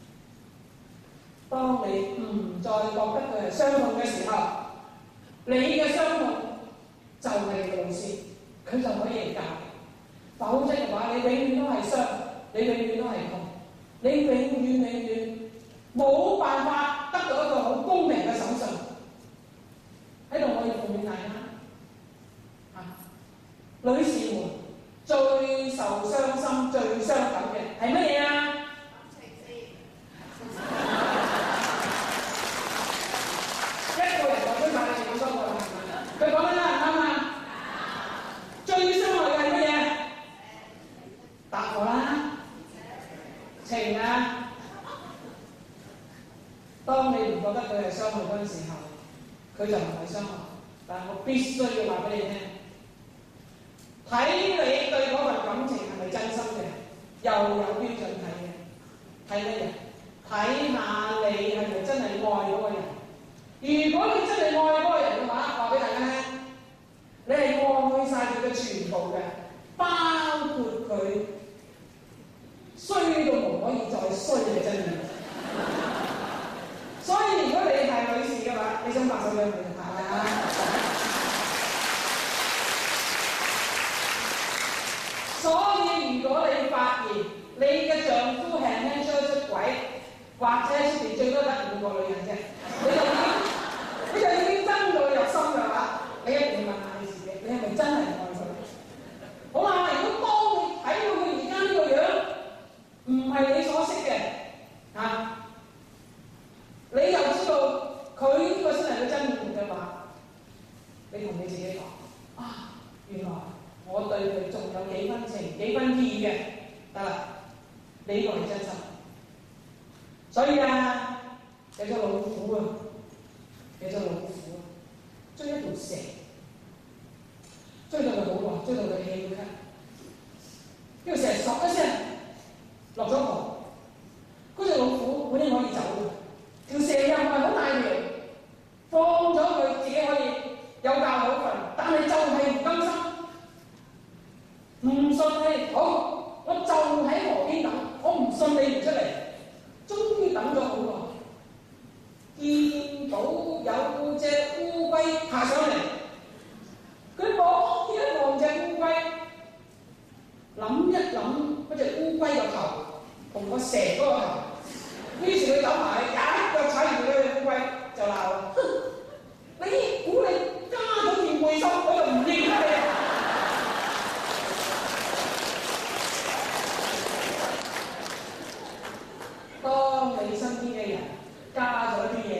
Speaker 3: 當你唔再覺得佢係傷痛嘅時候，你嘅傷痛就係你嘅老師，佢就可以嚟教你。否則嘅話，你永遠都係傷，你永遠都係痛，你永遠冇辦法得到一個好公平嘅審訊。喺度我要奉勸大家，女士們最受傷心、最傷感嘅係乜嘢啊？一個人就追埋你講多個啦，佢講得啱唔啱啊？最傷害嘅係乜嘢？答我啦，情啊！當你唔覺得佢係傷害嗰陣時候，佢就唔係傷害。但係我必須要話俾你聽，睇你對嗰份感情係咪真心嘅，又有標準睇嘅。睇乜嘢？睇下你係咪真係愛嗰個人。如果你真係愛嗰個人嘅話，話俾大家聽，你係愛晒佢嘅全部嘅，包括佢衰到無可以再衰嘅真嘅。所以如果你係女士嘅話，你想拍手掌俾佢拍啦。所以如果你發現你嘅丈夫輕輕出軌，或者出邊最多得5個女人啫，你就已經真到入心嘅話，你一定要問下你自己，你係咪真係愛佢？好啦，如果當你睇到佢而家呢個樣唔係你所識嘅你又知道佢呢個先係佢真面目嘅話，你同你自己講原來我對佢仲有幾分情幾分意嘅，得啦，你呢個係真心。所以有隻老虎追一條蛇，追到佢好耐，追到佢氣到咳，呢條蛇唰一聲落咗河，嗰隻老虎本應可以走嘅，條蛇又唔係好大條，放咗佢自己可以有覺好瞓，但係就係唔甘心，唔信你，好，我就喺河邊等，我唔信你唔出嚟，終於等咗好耐。見到有隻烏龜爬上嚟，佢望一望隻烏龜，諗一諗嗰隻烏龜個頭同個蛇嗰個頭，於是佢走埋去，一腳踩住嗰隻烏龜就鬧啦：你估你加咗件背心，我就唔認得你啊！當你身邊嘅人加咗啲嘢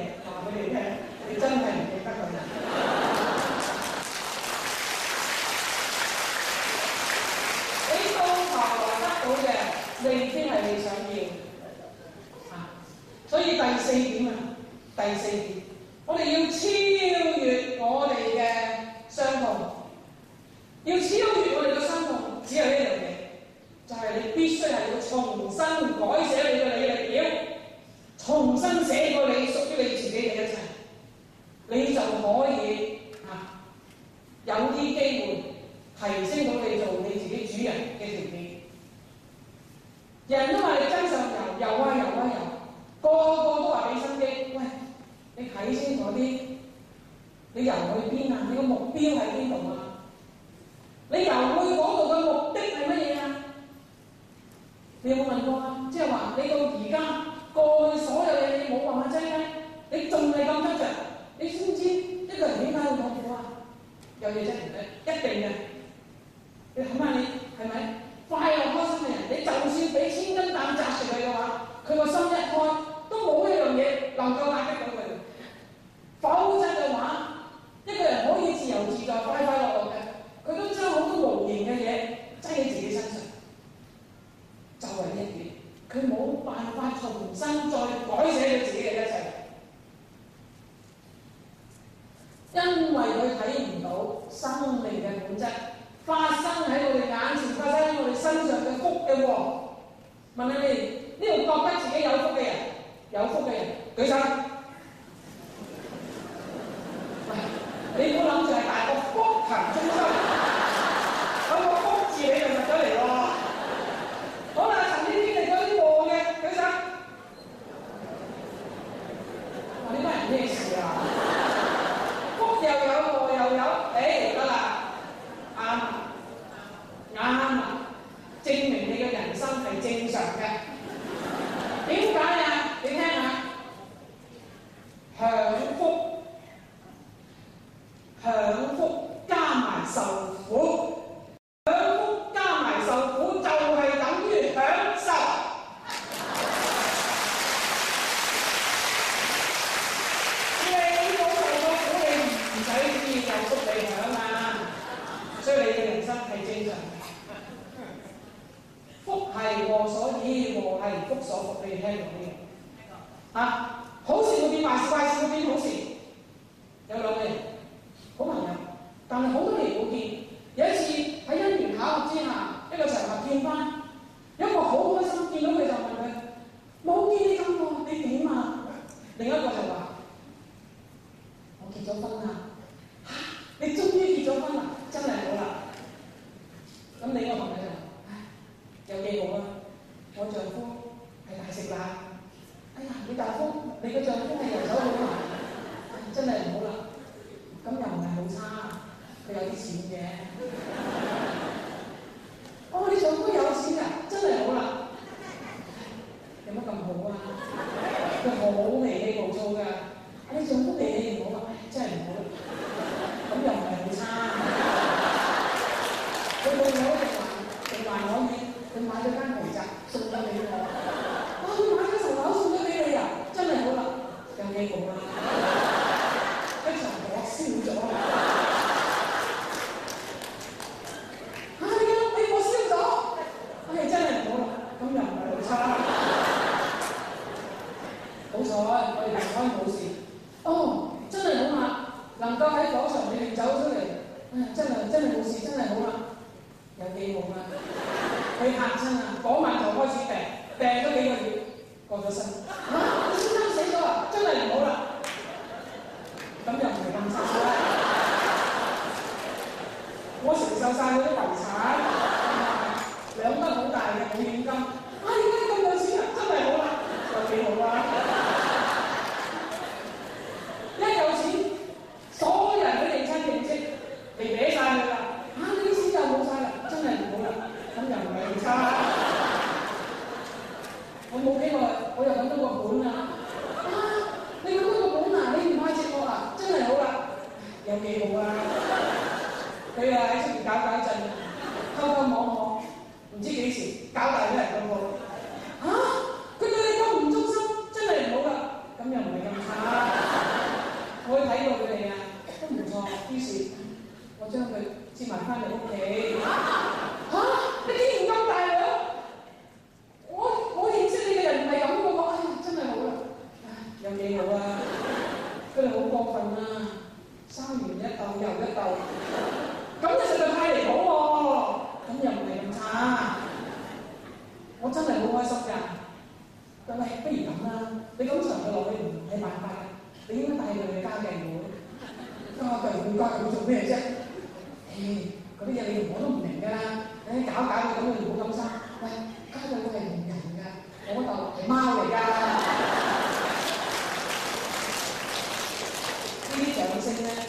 Speaker 3: 第4點，我哋要超越我哋嘅傷痛，要超越我哋嘅傷痛，只有一樣嘢，就係你必須係要重新改寫你嘅履歷表，重新寫過你屬於你自己嘅一切，你就可以有啲機會提升到你做你自己主人嘅條件。人都話你真上游，游啊游啊游，個個都話俾心機。喂，你睇清楚啲，你游去邊啊？你個目標喺邊度啊？你游去嗰度嘅目的係乜嘢啊？你有冇問過啊？即係話你到而家過去所有嘢你冇辦法擠低，你仲係咁執着，你知唔知一個人點解會痛苦啊？有嘢擠唔低，一定嘅。你諗下你係咪？快樂開心嘅人，你就算俾千斤擔擲住佢嘅話，佢個心一開，都冇一樣嘢能夠壓得到佢。否則嘅話，一個人可以自由自在、快快樂樂嘅，佢都將好多無形嘅嘢擠喺自己身上，就係呢一點，佢冇辦法重新再改寫佢自己嘅一切，因為佢睇唔到生命嘅本質。發生喺我哋眼前，發生喺我哋身上嘅福嘅喎。問下你呢度覺得自己有福嘅人，有福嘅人舉手。喂，你唔好諗住係大個福騰中心，有個福字你就入咗嚟喎。好啦，曾經經歷過啲禍嘅舉手。話呢班人咩事啊？福又有禍又有，得啦。啱啊！證明你嘅人生係正常嘅。點解啊？你聽下，享福加埋受苦，享福加埋受苦就係等於享受。你冇受過苦，你唔使知有福你享啊！所以你嘅人生係正常嘅。福係禍所倚，禍係福所伏。你哋聽過呢個？好事會變壞事，壞事會變好事。有兩個人好朋友，但係好多年冇見。有一次喺因緣巧合之下，一個場合見翻，有一個好開心見到佢就問佢：冇見你咁耐，你點啊？另一個就話：我結咗婚啦。你終於結咗婚啦，真係好啦。咁另一個朋友就話：有幾好啊！我丈夫係大食懶，哎呀，你大夫，你個丈夫係遊手好閒，真係唔好啦。咁又唔係好差，佢有啲錢嘅。你丈夫有錢㗎，真係好啦。有乜咁好啊？佢好脾氣暴躁㗎。你丈夫脾氣唔好啊，真係唔好啦。咁又唔係好差。佢對我食飯可以，佢買咗間豪宅送咗俾我。佢買咗層樓送咗俾你啊！真係好啦，有幾好啊！一場火燒咗啦！你火燒咗，真係唔好啦，咁又唔係好差。好彩我哋離開冇事。真係好啊！能夠喺火場裏面走出嚟，真係冇事，真係好啦。有幾好啊！佢嚇親啊，嗰晚就開始病咗幾個月，過咗身。你先生死咗啊！真係唔好啦。咁又唔係咁差啦。我承受晒嗰啲遺產，2筆好大嘅保險金。點解你咁有錢啊？真係好啦，有幾好啊！一有錢，所有人都認親認戚嚟搲晒佢啦。你啲錢就冇晒啦，真係唔好啦。咁又唔係咁差。我冇幾耐，我又揾到個本啦。你揾到個本啊？你唔買隻我啊？真係好啦，有幾好啊！佢喺出邊搞一陣，偷偷摸摸，唔知幾時搞大咗人個個。佢對你咁唔忠心，真係唔好啦。咁又唔係咁差。我睇過佢哋啊，都唔錯。於是，我將佢接埋翻嚟屋企。你竟然咁大量？我認識你嘅人唔係咁嘅喎。真係好啦，有幾好啊！ 佢哋好過分啊！生完一竇又一竇，咁你實在太離譜喎！咁又唔係咁差，我真係好開心㗎。佢話：喂，不如咁啦，你咁長嘅落去唔係辦法㗎，你應該帶佢去家計會。家計會做咩啫？嗰啲嘢你同我都唔明㗎啦。搞搞佢咁，你唔好咁生。喂，家計會係唔人㗎，我嗰竇係貓嚟㗎。呢啲掌聲咧，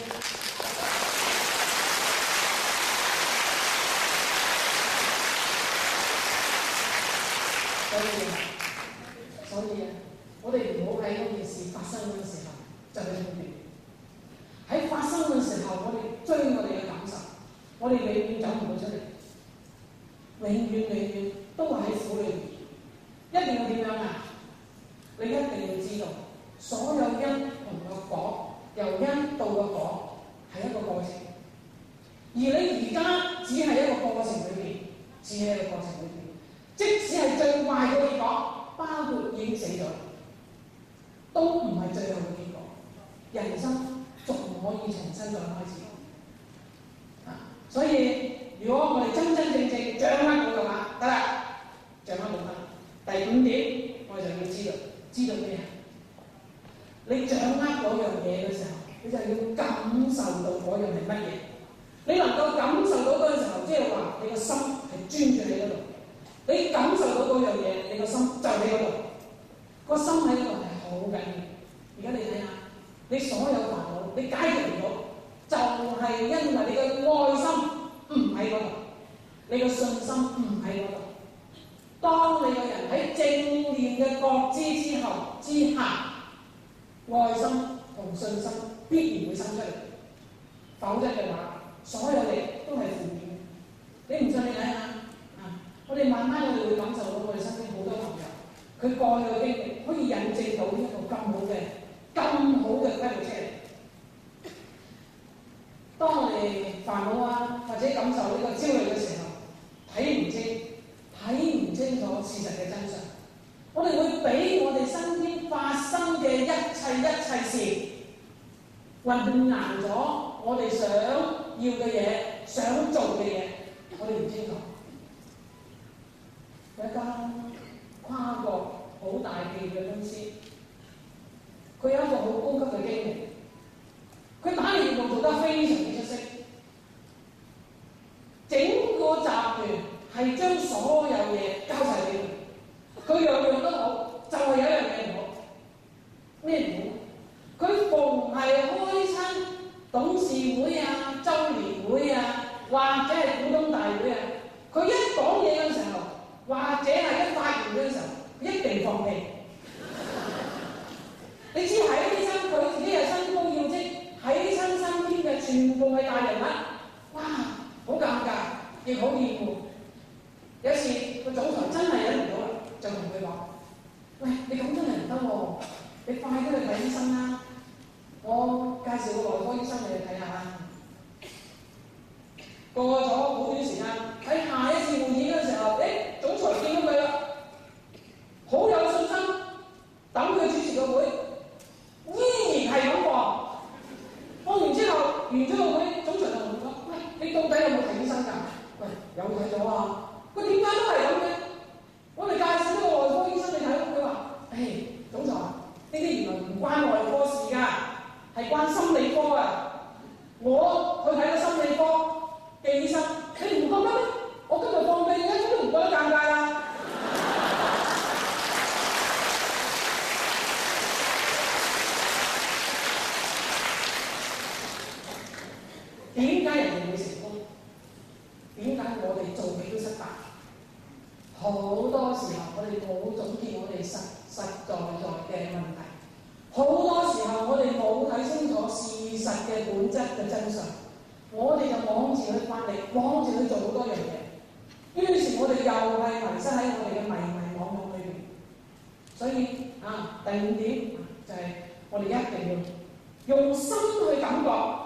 Speaker 3: 所以我哋唔好喺嗰件事發生嗰陣時候就去判斷。喺發生嘅時候，我哋追我哋嘅感受，我哋永遠走唔到出嚟，永遠都係喺苦裏面。一定要點樣啊？你一定要知道，所有因同個果。由因到個果係一個過程，而你而家只係一個過程裏邊，只係一個過程裏邊。即使係最壞嘅結果，包括已經死咗，都唔係最後嘅結果。人生仲可以重新再開始。所以如果我哋真真正正掌握到嘅話，得啦，掌握到啦。第5點，我哋就要知道咩啊？你掌握嗰樣嘢嘅時候，你就要感受到嗰樣係乜嘢。你能夠感受到嗰陣時候，即係話你個心係專注喺嗰度。你感受到嗰樣嘢，你個心就喺嗰度。個心喺嗰度係好緊要。而家你睇下，你所有煩惱你解決唔到，就係因為你嘅愛心唔喺嗰度，你嘅信心唔喺嗰度。當你個人喺正念嘅覺知之下，愛心同信心必然會生出嚟，否則嘅話，所有嘢都係負面。你唔信你睇下，我哋慢慢會感受到我哋身邊好多朋友，佢過去嘅經歷可以引證到呢一個咁好嘅規律出嚟。當我哋煩惱啊，或者感受呢個焦慮嘅時候，睇唔清楚事實嘅真相。我哋會俾我哋身邊發生嘅一切事混淆咗我哋想要嘅嘢、想做嘅嘢，我哋唔清楚。有一間跨國好大企業嘅公司，佢有一個好高級嘅經理，佢打業務做得非常之出色，整個集團係將所有嘢交晒俾佢。佢樣樣都好，就係有一樣嘢唔好。咩唔好？佢逢係開親董事會啊、周年會啊，或者係股東大會啊，佢一講嘢嘅時候，或者係一發言嘅時候，一定放屁。你知喺起身，佢自己又身高要職，喺親身邊嘅全部係大人物，哇，好尷尬，亦好厭惡。有時個總裁真係忍唔到啦。就同佢講：喂，你咁真係唔得喎，你快啲去睇醫生啦！我介紹個內科醫生你去睇下啦。過咗好短時間，喺下一次會議嘅時候，總裁見到佢啦，好有信心，等佢主持個會，依然係咁放。放完之後，完咗個會，總裁就同佢講：喂，你到底有冇睇醫生㗎？喂，有睇咗啊！佢點解都係咁嘅？我哋介紹呢個外科醫生，你睇佢話：總裁，呢啲原來唔關外科事㗎，係關心理科啊！我去睇個心理科嘅醫生，你唔覺得咩？我今日放屁，一啲都唔覺得尷尬啦。點解人哋會成功？點解我哋做嘅都失敗？好多時候我哋冇總結我哋實在嘅問題，好多時候我哋冇睇清楚事實嘅本質嘅真相，我哋就妄自去發力，妄自去做好多樣嘢，於是我哋又係迷失喺我哋嘅迷惘裏邊。所以第5點就係我哋一定要用心去感覺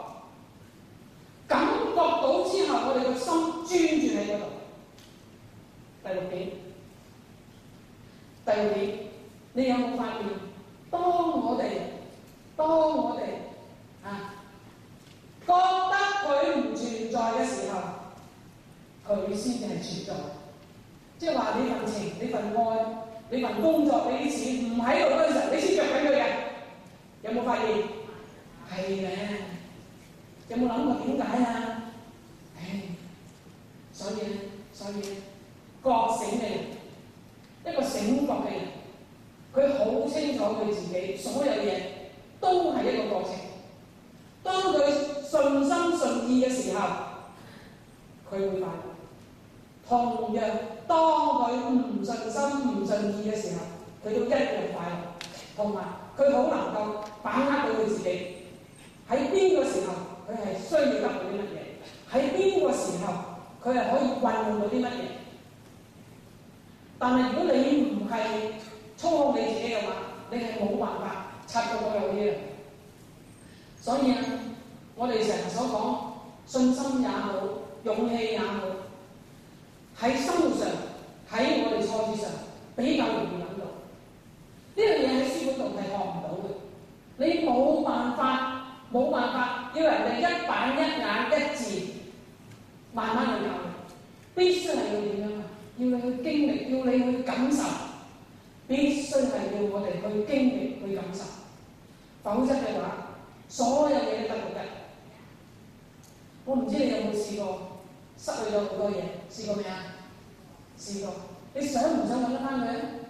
Speaker 3: 到之後，我哋個心專注喺嗰度。第6點，你有冇發現？當我哋存在。即係話你份情、你份愛、你份工作、你啲錢唔喺度嗰陣時候，你先着緊佢嘅。有冇發現？係嘅。有冇諗過點解啊？所以覺醒嘅人，一個醒覺嘅人，佢好清楚佢自己所有嘢都係一個過程。當佢順心順意嘅時候，佢會快樂。同樣，當佢唔順心唔順意嘅時候，佢都一樣快樂。同埋，佢好能夠把握到佢自己喺邊個時候，佢係需要得到啲乜嘢，喺邊個時候佢係可以運用到啲乜嘢。但係如果你唔係操控你自己嘅話，你係冇辦法察覺到有啲嘢。所以啊，我哋成日所講信心也好，勇氣也好，喺生活上，喺我哋挫折上比較容易諗到。呢樣嘢喺書本度係學唔到嘅，你冇辦法要人哋一板一眼一字慢慢去教你，必須係要點樣啊？要你去經歷，要你去感受，必須係要我哋去經歷去感受，否則嘅話，所有嘢都得唔得？我唔知你有冇試過失去咗好多嘢，試過未啊？試過。你想唔想揾得翻佢？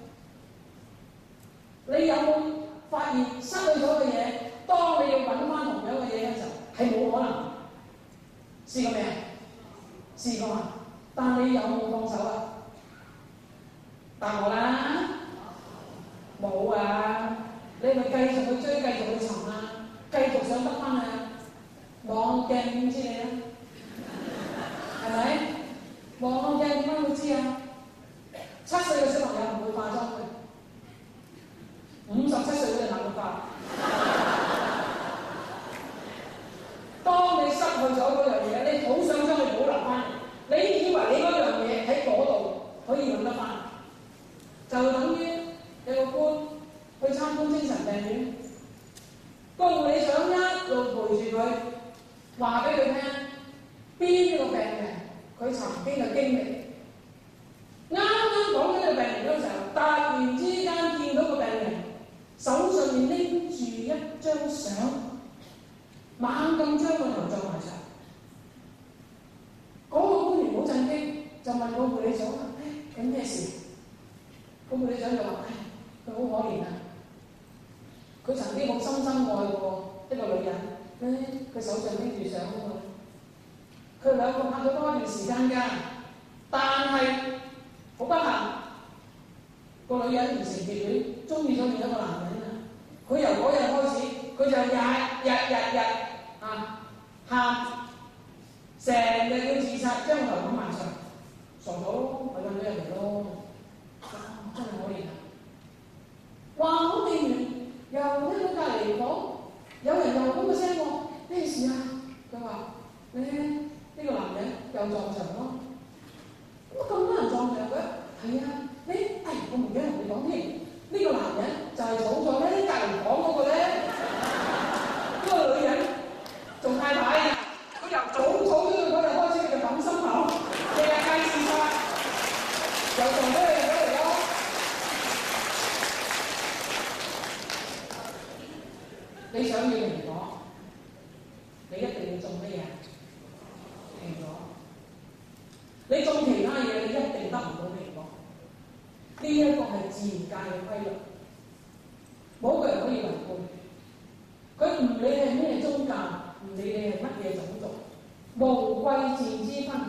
Speaker 3: 你有冇發現失去咗嘅嘢，當你要揾翻同樣嘅嘢嘅時候，係冇可能？試過未啊？試過啊！但你有冇放手啊？答我啦！冇啊！你咪繼續去追，繼續去尋啊！繼續想得翻啊！望鏡點知你啊？係咪？望鏡點解會知啊？7歲嘅小朋友唔會化妝嘅，57歲嗰陣男會化。當你失去咗嗰樣嘢，你好想將佢保留翻嚟，你以為你嗰樣嘢喺嗰度可以揾得翻，就等於有個官去參觀精神病院，個護理長一路陪住佢，話俾佢聽邊個病人佢曾經嘅經歷。啱啱講緊呢個病人嗰陣時候，突然之間見到個病人手上面拎住一張相，猛咁將個頭撞埋牆。嗰個官員好震驚，就問個護理長：咁咩事？個護理長就話：佢好可憐啊！佢曾經好深深愛過一個女人，佢手上拎住相啊嘛。佢兩個拍咗多一段時間㗎，但係好不幸，個女人唔成結戀，中意咗另一個男人啊！佢由嗰日開始，佢就日喊，成日要自殺，將頭冚埋牆，傻咗咯，咪揾咗入嚟咯，真係可憐啊！話好未完，又聽到隔離房有人又咁嘅聲喎，咩事啊？佢話：呢個男人又撞牆咯。咁多人撞牆嘅？係啊，我唔記得同你講添，呢個男人就係坐咗咧隔離房嗰個咧，嗰個女人做太太啊，佢由早咗嗰日開始，佢就抌心口，日日計自殺，又撞咗佢嚟咯。你想要蘋果，你一定要種乜嘢？蘋果。你種其他嘢，你一定得唔到蘋果。呢一個係自然界嘅規律，冇個人可以違背。佢唔理係咩宗教，唔理你係乜嘢種族，無貴賤之分，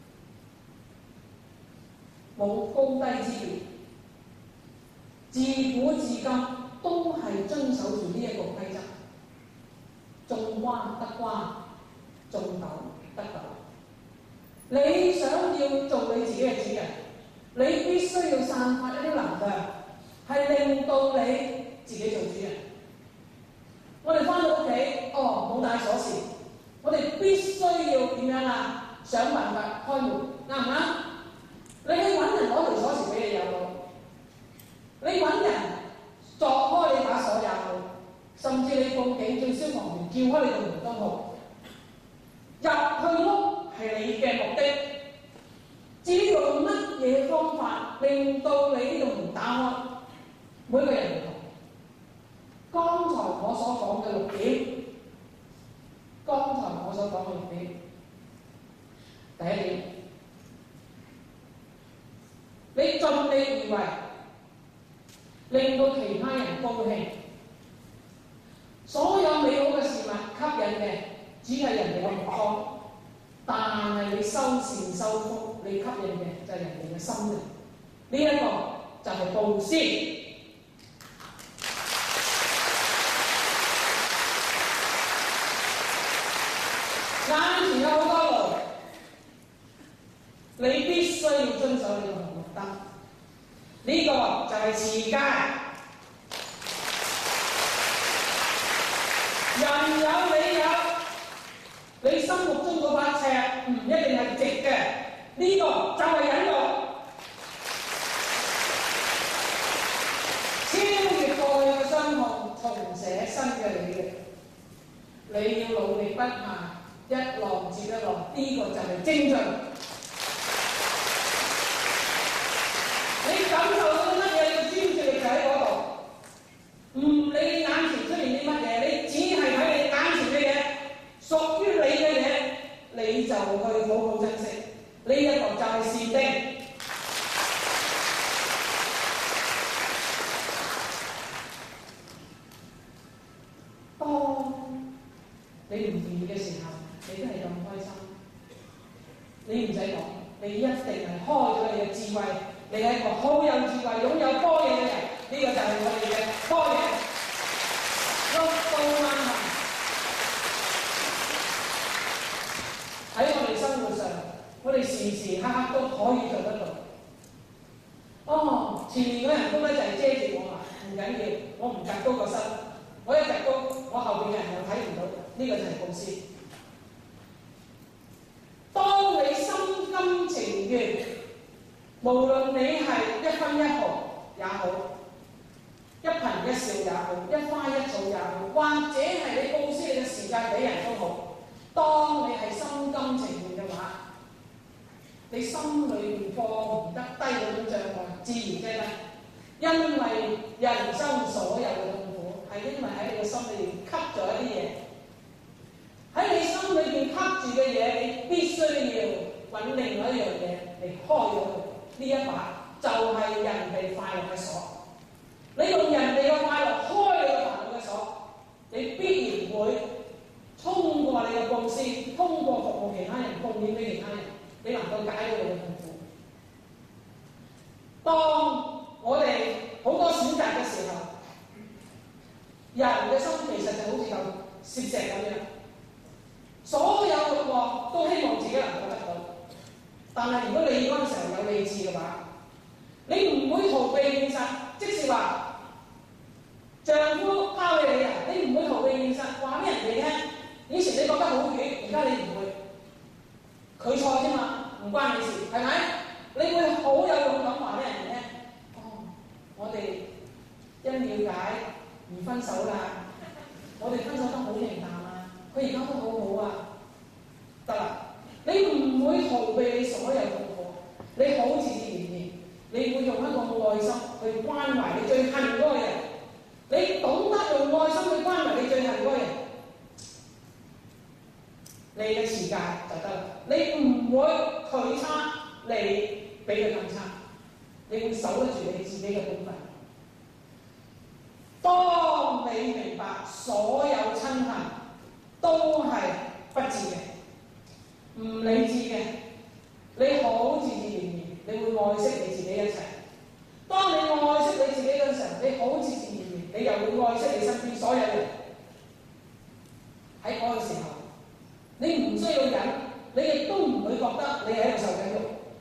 Speaker 3: 冇高低之別，自古至今都係遵守住呢一個規則。種瓜得瓜，種豆得豆。你想要做你自己嘅主人，你必須要散發一啲能量，係令到你自己做主人。我哋翻到屋企，冇帶鎖匙，我哋必須要點樣啊？想辦法開門，啱唔啱？你去揾人攞條鎖匙俾你有冇？你揾人鑿開你把鎖有冇？甚至你報警叫消防員叫開你個門都好，入去屋係你嘅目的， 至於用乜嘢方法令到你呢度門打開，每個人唔同。剛才我所講嘅6點，第一點，你盡力而為，令到其他人高興。所有美好嘅事物吸引嘅只係人哋嘅目光，但係你修善修福，你吸引嘅就係人哋嘅心靈。呢一個就係布施。眼前有好多路，你必須要遵守你嘅紅綠燈。呢個就係持戒。人有你有，你心目中嗰把尺唔一定係直嘅，呢個就係引導。超越過去嘅傷痛，重寫新嘅履歷。你要努力不懈，一浪接一浪，呢個就係精進。你感受到乜嘢，要專注力就喺嗰度。唔理你眼前出現啲乜嘢，你只係睇你眼前嘅嘢，屬於你嘅嘢，你就去好好珍惜。呢一個就係善定。當你唔掂嘅時候，你都係咁開心。你唔使講，你一定係開咗你嘅智慧，你係一個好有智慧、擁有科技嘅人。呢個就係我哋嘅科技。六道萬行喺我哋生活上，我哋時時刻刻都可以做得到。前面嗰人工咧就係遮住我嘛，唔緊要，我唔趌高個身，我一趌高，我後邊嘅人又睇唔到，呢個就係布施。當你心甘情願，無論你係1分1毫也好，一顰一笑也好，一花一草也好，或者係你布施你嘅時間俾人都好，當你係心甘情願嘅話，你心裏面放唔得低嗰種障礙，自然嘅啦。因為人生所有嘅痛苦係因為喺你嘅心裏面吸咗一啲嘢，喺你心裏面吸住嘅嘢，你必須要揾另外一樣嘢嚟開咗佢。呢一把就係人哋快樂嘅鎖。你用人哋嘅快樂開你嘅煩惱嘅鎖，你必然會通過你嘅布施，通過服務其他人，貢獻俾其他人，你能夠解到你嘅痛苦。當我哋好多選擇嘅時候，人嘅心其實就好似嚿攝石咁樣，所有慾望都希望自己能夠得到。但係如果你嗰陣時候有理智嘅話，你唔會逃避現實。即是話，丈夫拋棄你啊，你唔會逃避現實，話俾人哋聽。以前你覺得好遠，而家你唔會，佢錯啫嘛，唔關你事，係咪？你會好有勇敢話俾人哋聽。我哋因了解而分手啦，我哋分手得好平淡啊，佢而家都好好啊，得啦。你唔會逃避你所有痛苦，你好自自然然，你會用一個愛心去關懷你最恨嗰個人，你懂得用愛心去關懷你最恨嗰個人，你嘅持戒就得啦。你唔會佢差，你比佢更差，你會守得住你自己嘅本分。當你明白所有親恨都係不智嘅，唔理智嘅，你好自自然然，你會愛惜你自己一切。當你愛惜你自己嘅時候，你好自自然然，你又會愛惜你身邊所有人。喺嗰個時候，你唔需要忍，你亦都唔會覺得你喺度受緊辱。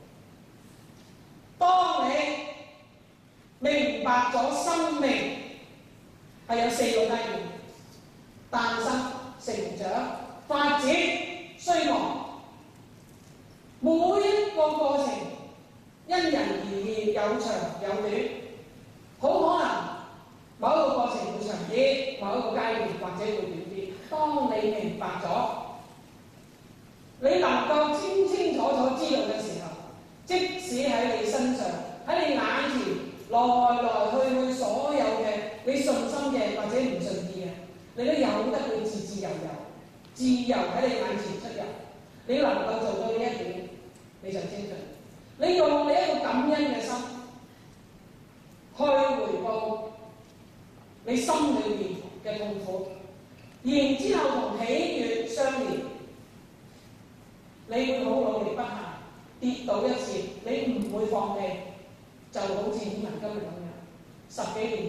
Speaker 3: 當你明白咗生命係有4個階段：誕生、成長、發展、衰亡。每一個過程因人而異，有長有短，好可能某一個過程會長啲，某一個階段或者會短啲。當你明白咗，你能夠清清楚楚知道嘅時候，即你都由得佢自由，自由喺你眼前出入。你能夠做到呢一點，你就精進。你用你一個感恩嘅心去回報你心裏邊嘅痛苦，然之後同喜悅相連，你會好努力不懈。跌倒一次，你唔會放棄，就好似以文今日咁樣，10幾年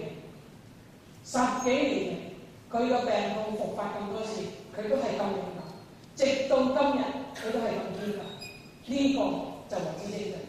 Speaker 3: 嚟，佢個病痛復發咁多次，佢都係咁勇敢，直到今日佢都係咁堅強。呢個就為之精進。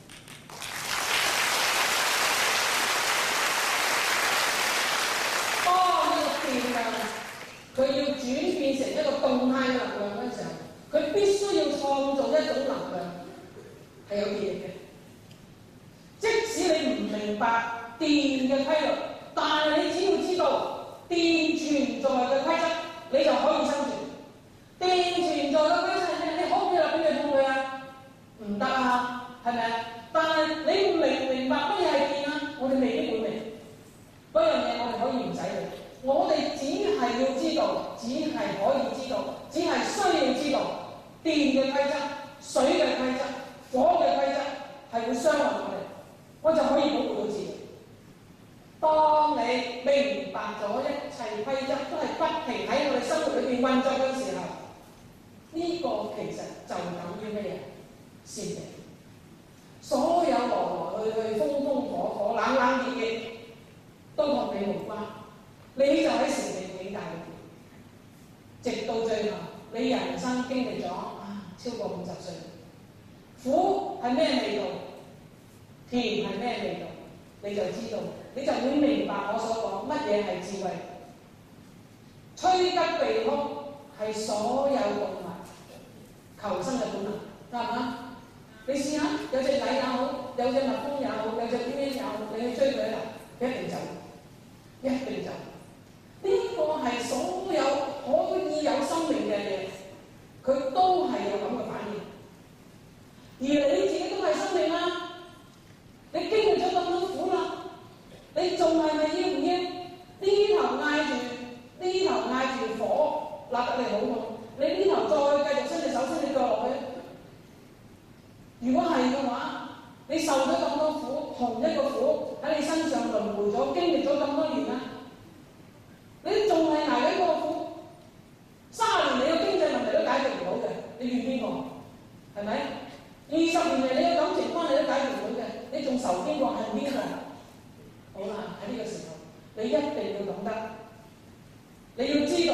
Speaker 3: 當呢個電量佢要轉變成一個動態嘅能量嘅時候，佢必須要創造一種能量。係有電力嘅，即使你唔明白電嘅規律，但係你只要知道電存在嘅規則，你就可以生存。電存在嘅規則係咩？你可唔可以立俾佢通佢啊？唔得啊，係咪啊？但係你明唔明白乜嘢係電啊？我哋未必會明。嗰樣嘢我哋可以唔使理，我哋只係要知道，只係可以知道，只係需要知道電嘅規則、水嘅規則。火嘅規則係會傷害我就可以保護到自己。當你明白咗一切規則都係不停喺我哋生活裏邊運作嘅時候，呢個其實就等於乜嘢？善良。所有來來去去、風風火火、冷冷熱熱，都同你無關。你就喺成定境界裏邊，直到最後，你人生經歷咗超過50歲。苦係咩味道？甜係咩味道？你就知道，你就會明白我所講乜嘢係智慧。趨吉避凶係所有動物求生嘅本能，啱唔啱？你試下，有隻蟻也好，有隻蜜蜂也好，有隻邊邊也好，你去追佢一嚟，一定走，一定走。呢個係所有可以有生命嘅嘢，佢都係有咁嘅反應。而你自己都係生命啦，你經歷咗咁多苦啦，你仲係咪要唔要？呢頭嗌住火，辣得你好痛，你呢頭再繼續伸隻手伸隻腳落去。如果係嘅話，你受咗咁多苦，同一個苦喺你身上輪迴咗，經歷咗咁多年啦，你仲係捱緊嗰個苦，30年你嘅經濟問題都解決唔到嘅，你怨邊個？係咪？20年嚟你嘅感情關係都解決唔到嘅，你仲仇邊個恨邊個？好啦，喺呢個時候，你一定要懂得，你要知道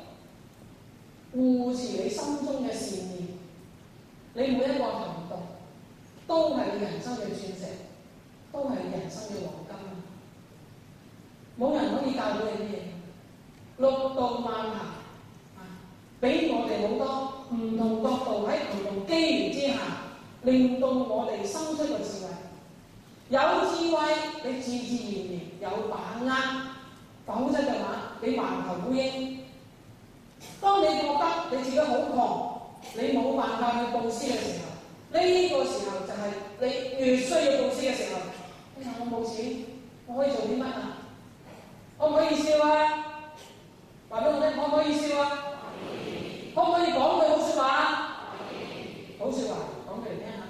Speaker 3: 護持你心中嘅善念，你每一個行動都係你人生嘅鑽石，都係你人生嘅黃金啊！冇人可以教到你啲嘢，六道萬行俾我哋好多唔同角度喺唔同機緣之下，令到我哋生出個智慧。有智慧，你自自然然有把握，否則嘅話，你環頭烏蠅。當你覺得你自己好窮，你冇辦法去布施嘅時候，呢個時候就係你越需要布施嘅時候。哎呀，我冇錢，我可以做啲乜啊？可唔可以笑啊？話俾我聽，可唔可以笑啊？可唔可以講句好説話？好説話，講句嚟聽下。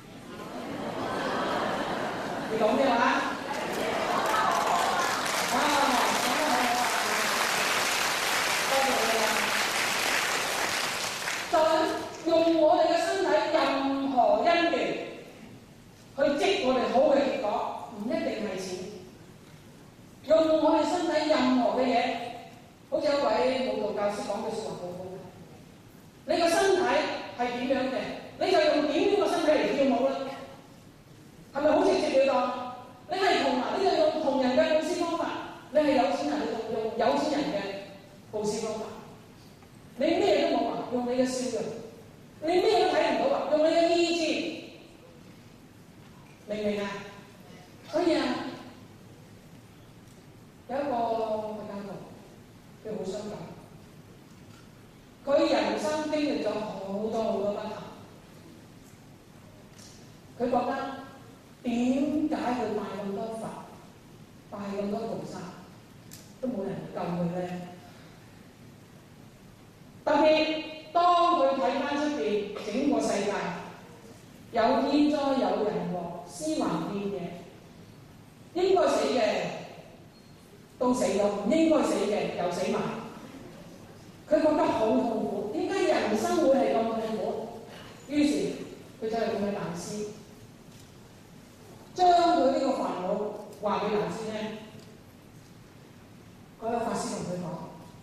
Speaker 3: 你講咩話？講得好，多謝你啊！就用我哋嘅身體任何因緣去積我哋好嘅結果，唔一定係錢。用我哋身體任何嘅嘢，好似一位舞蹈教師講嘅説話好好嘅。你個身體係點樣嘅，你就用點樣個身體嚟跳舞啦。係咪好直接了當？你係窮啊，你就用窮人嘅布施方法；你係有錢人，你就用有錢人嘅布施方法。你咩都冇啊，用你嘅笑容；你咩都睇唔到啊，用你嘅意志。明唔明啊？所以啊，有一個教徒，佢好傷感。佢人生經歷咗好多好多不幸，佢覺得點解佢拜咁多佛、拜咁多菩薩，都冇人救佢咧？ 特別當佢睇翻出邊整個世界，有天災有人禍，屍橫遍野，應該死嘅都死咗，唔應該死嘅又死埋。佢覺得好痛苦，點解人生會係咁痛苦？於是佢就係咁嘅大師，將佢呢個煩惱話俾大師聽。嗰個法師同佢講：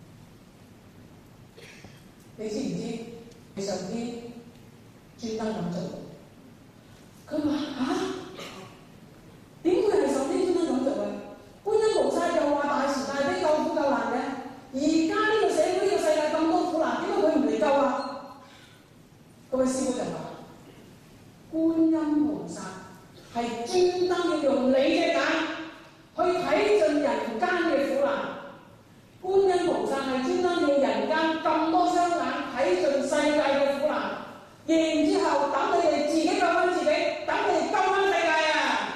Speaker 3: 你知唔知上天專登咁做？佢話嚇，點會係上天專登咁做嘅？觀音菩薩又話大慈大悲救苦救難嘅，而家呢個社會呢個世界咁多苦難，點解佢唔嚟救啊？嗰位師傅就話：觀音菩薩係專登要用你隻眼去睇盡人間嘅苦難。觀音菩薩係專登要人間咁多雙眼睇盡世界嘅苦難，然之後等佢哋自己救翻自己，等佢哋救翻世界啊！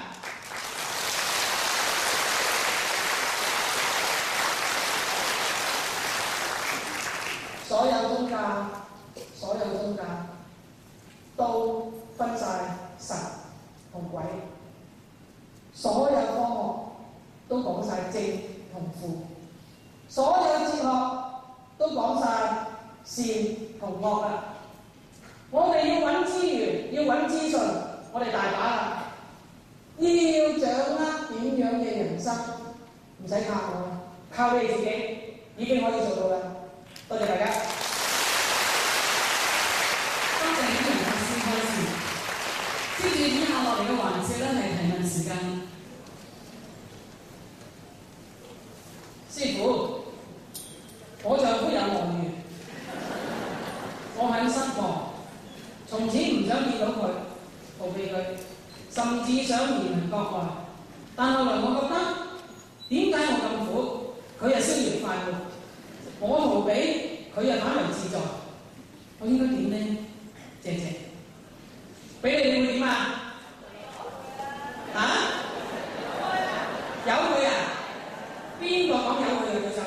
Speaker 3: 所有宗教都分晒神同鬼，所有科學都講晒正同負。所有哲學都講晒善同惡啦。我哋要揾資源，要揾資訊，我哋大把啦。要掌握點樣嘅人生，唔使靠我啦，靠你自己已經可以做到啦。多謝大家。
Speaker 1: 多謝呢位法師開示。接住以下落嚟嘅環節咧係提問時間。師傅，我丈夫有外遇，我很失望，從此唔想見到佢，逃避佢，甚至想移民國外。但後來我覺得，點解我咁苦，佢又逍遙快活，我逃避，佢又反為自在，我應該點呢？謝謝。俾你會點啊？嚇？有佢啊？邊個講有佢嘅舉手？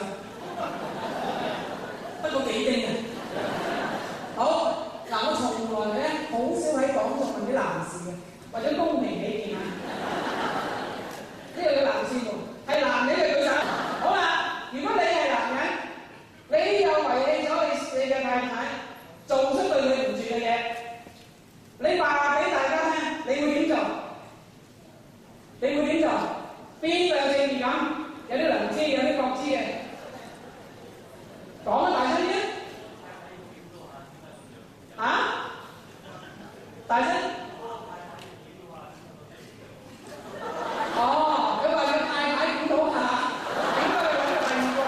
Speaker 1: 得個幾丁啊！好嗱，我從來咧好少喺講座問啲男士嘅，為咗公平起見啊！呢個叫男士們，係男人嘅舉手。好啦，如果你係男人，你又遺棄咗你嘅太太，做出對佢唔住嘅嘢，你話俾大家聽，你會點做？你會點做？邊個有正義感？有啲良知，有啲覺知嘅，講得大聲啲啊！大聲！哦，佢話要太太檢討下，應該揾個第二個。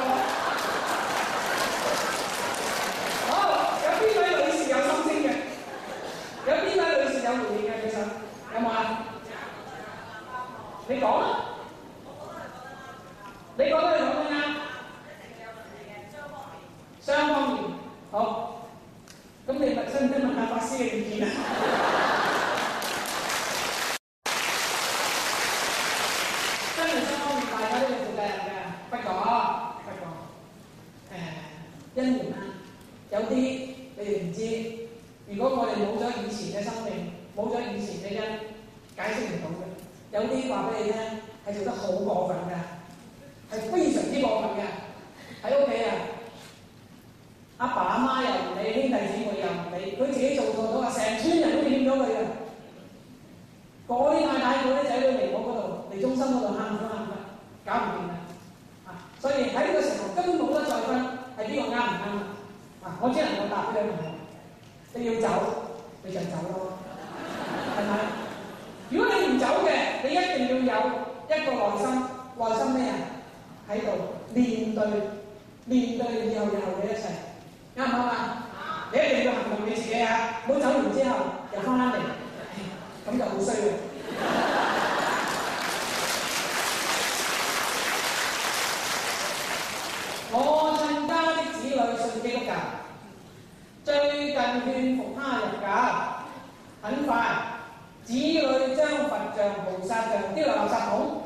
Speaker 1: 好，有邊位女士有心聲嘅？有邊位女士有回應嘅？舉手，有冇啊？你講啊！你覺得你講得啱？雙方面，好。咁你咪使唔使問下法師嘅意見啊？真係雙方面大家都要負責任嘅。不過，因緣啊，有啲你哋唔知。如果我哋冇咗以前嘅生命，冇咗以前嘅因，解釋唔到嘅。有啲話俾你聽，係做得好過分㗎。係非常之過分嘅，喺屋企啊，阿爸阿媽又唔理，兄弟姊妹又唔理，佢自己做錯咗啊，成村人都見到佢嘅。嗰啲太太嗰啲仔女嚟我嗰度，嚟中心嗰度喊苦喊忽，搞唔掂嘅。所以喺呢個時候根本冇得再分，係邊個啱唔啱啊？我只能夠答呢兩個問題。你要走，你就走咯，係咪？如果你唔走嘅，你一定要有一個內心咩啊？喺度面對以後嘅一切，啱唔啱啊？你一定要行動你自己啊！唔好走完之後又翻嚟，咁就好衰嘅。我親家的子女信基督教，最近勸服他入教，很快子女將佛像、菩薩像丟落垃圾桶。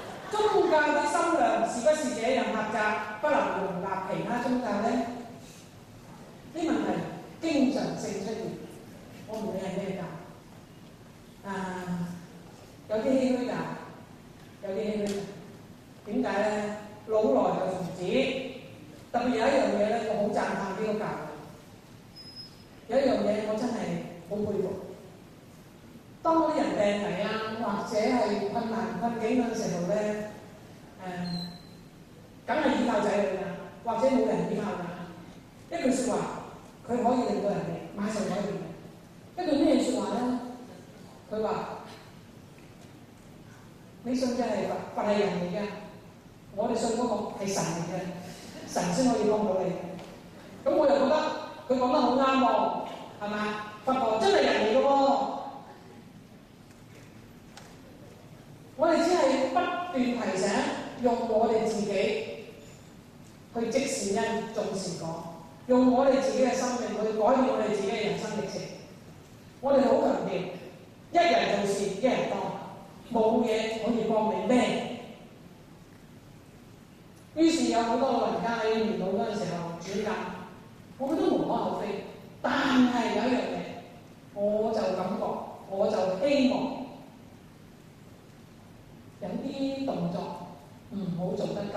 Speaker 1: 宗教的心量是不是這樣狹窄，不能容納其他宗教呢？
Speaker 3: 有一樣嘢咧，我好讚歎呢個教會。有一樣嘢我真係好佩服。當嗰啲人病危啊，或者係困難困境嗰陣時候咧，梗係依靠仔女㗎，或者冇人依靠㗎。一句説話，佢可以令到人哋馬上改變。一句咩説話咧？佢話：你信嘅係佛係人嚟嘅，我哋信嗰個係神嚟嘅，神先可以幫到你。咁我又覺得佢講得好啱喎，係咪？佛陀真係人嚟嘅喎。我哋只係不斷提醒，用我哋自己去即是因，種是果，用我哋自己嘅生命去改變我哋自己嘅人生歷程。我哋好強調，一人做事一人當，冇嘢可以幫你咩？於是有好多老人家喺年老嗰陣時候轉嫁，我覺得無可厚非。但係有一樣嘢，我就感覺，我就希望。有啲動作唔好做得咁，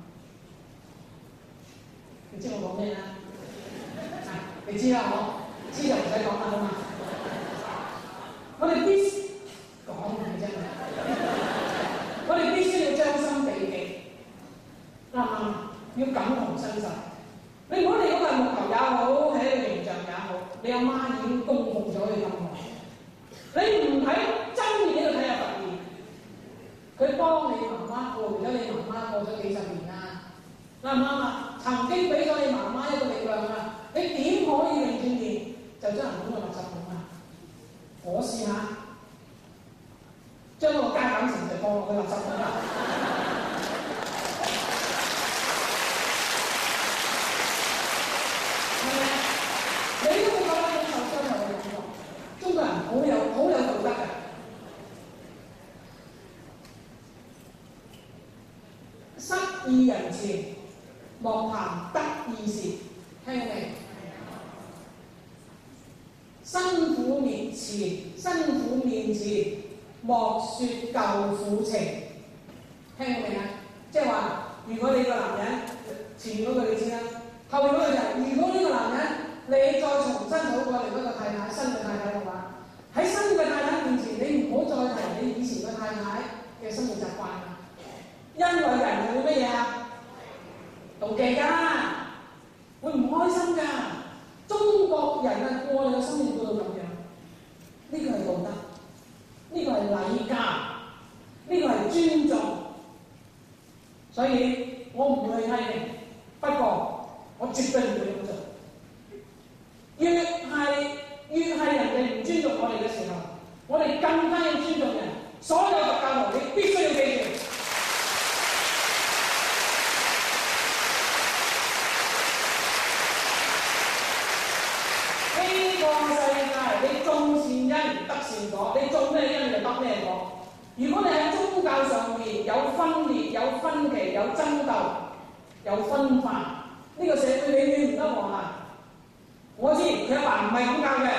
Speaker 3: 你知我講咩啦？你知啦，知就唔使講啦，好嘛？我哋必須講嘅啫，我哋必須要將心比己，啱唔啱？要感同身受。你唔好理嗰個木頭也好，係一個形象也好，你阿媽已經供奉咗你咁耐，你唔喺真面呢度睇下佛義。佢幫你媽媽陪咗你媽媽過咗幾十年啦，啱唔啱啊？曾經俾咗你媽媽一個力量啊，你點可以擰轉面就將人捧到垃圾桶啊？我試下將個加減乘除放落去垃圾桶啦，係咪？你都會覺得好受傷害嘅感覺。中國人好有道德嘅。失意人前，莫談得意事，聽到未？辛苦面前，莫説舊苦情，聽到未啊？即係話，如果你個男人前面嗰句你知啦，後面嗰句就係：如果呢個男人你再重新找過另一個太太，新嘅太太嘅話，喺新嘅太太面前，你唔好再提你以前嘅太太嘅生活習慣啦。因為人係會乜嘢啊？妒忌㗎，會唔開心㗎。中國人啊，過你嘅生命過到咁樣，呢個係道德，呢個係禮教，呢個係尊重。所以我唔會去批評，不過我絕對唔會咁做。越係人哋唔尊重我哋嘅時候，我哋更加要尊重人。所有佛教徒，你必須要記住。你種善因得善果，你種咩因就得咩果。如果你喺宗教上面有分裂、有分歧、有爭鬥、有分化，呢個社會永遠唔得和諧。我知佢阿爸唔係咁教嘅。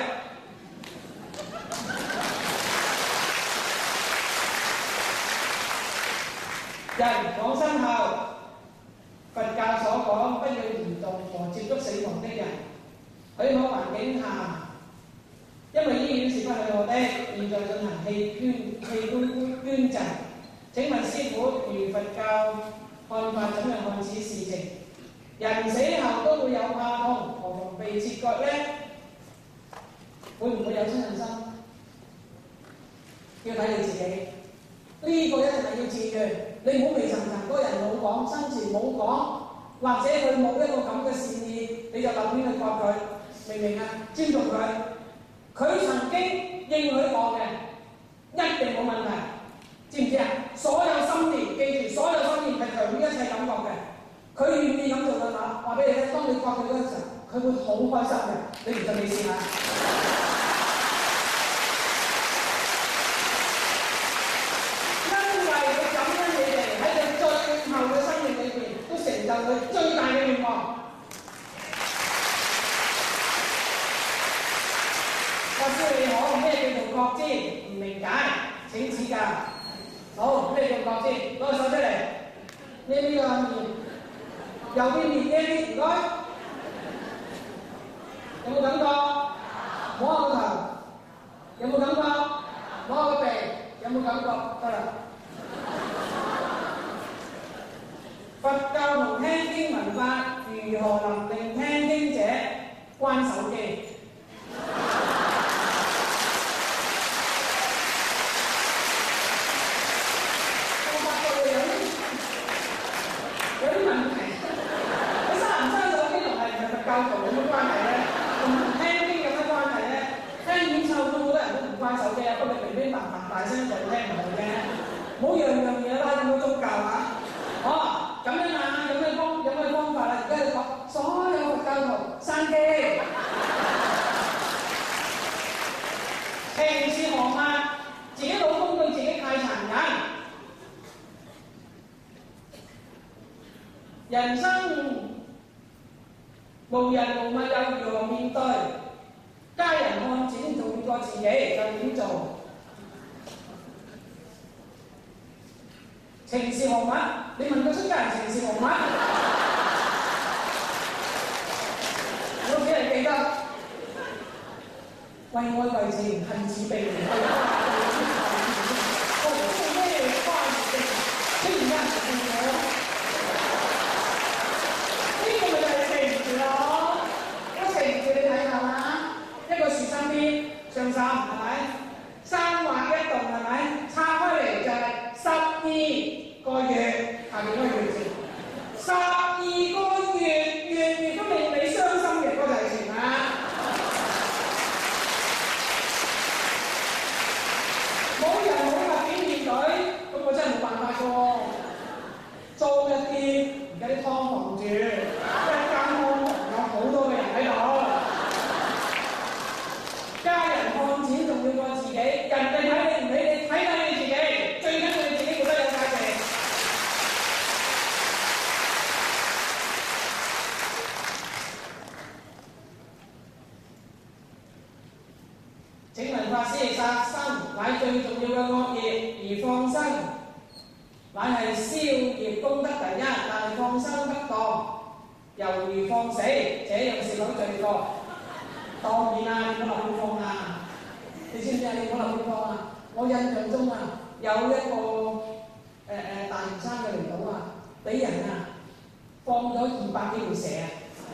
Speaker 3: 人往身後，佛教所講不要移動和接觸死亡的人，許可環境下。因為醫院是不許可的，現在進行器官捐贈。請問師傅，如佛教看法怎樣看此事情？人死後都會有怕痛，何況被切割呢？會唔會有親人心？要睇你自己。呢、個一定係要自願，你唔好微層層嗰個人冇講，生前冇講，或者佢冇一個咁嘅善意，你就立亂去割佢，明唔明啊？尊重佢。佢曾經應許過嘅，一定冇問題，知唔知啊？所有心念，記住，所有心念係強於一切感覺嘅。佢願意咁做嘅話，話俾你聽，當你割佢嗰陣時候，佢會好開心嘅。你唔信你試下。因為佢感恩你哋喺佢最後嘅生命裏邊，都成就佢最大嘅願望。我知你好，咩叫做覺知？唔明解，請指教。好，咩叫覺知？攞個手出嚟，呢個面。 右邊面啲，唔該。有冇感覺？摸下個頭，有冇感覺？摸下個鼻，有冇感覺？得啦。佛教同聽經文法，如何能令聽經者關手機？我發覺有啲問題。你生唔生手機同係唔係佛教徒有乜關係咧？同聽經有乜關係咧？聽演奏都好多人都唔關手機啊，不過平平白白大聲就聽唔到嘅。唔好樣樣嘢拉咁多宗教啊！咁樣啊，有咩方法啊？而家你講所有佛教徒閂機，平時何物？自己老公對自己太殘忍，人生無人無物又如何面對？家人看錢重要過自己，就點做？情是何物？你問個出家人情是何物？我只係記得為愛為情，恨似避離。我冇咩關係嘅，突然間唔見咗，呢個咪就係情字咯。嗰情字你睇下啦，一個豎心邊上心係咪？三畫一動係咪？拆開嚟就係12個月，下邊嗰個月字，12個月，月月都令你傷心嘅嗰就係情啦。冇人冇物件面對，咁我真係冇辦法㗎喎。租一啲而家啲劏房住，一間劏房有好多嘅人喺度。家人看錢重要過自己，人哋睇你唔理你，睇睇你自己，最緊要你自己覺得有價值。請問法師，殺生乃最重要嘅惡業，而放生乃係消業功德第一，但係放生不當，猶如放死，這樣是否罪過？當然啦，你冇立亂放啊！你知唔知啊？你冇立亂放啊！我印象中啊，有一個大嶼山嘅離島啊，俾人啊放咗200幾條蛇啊！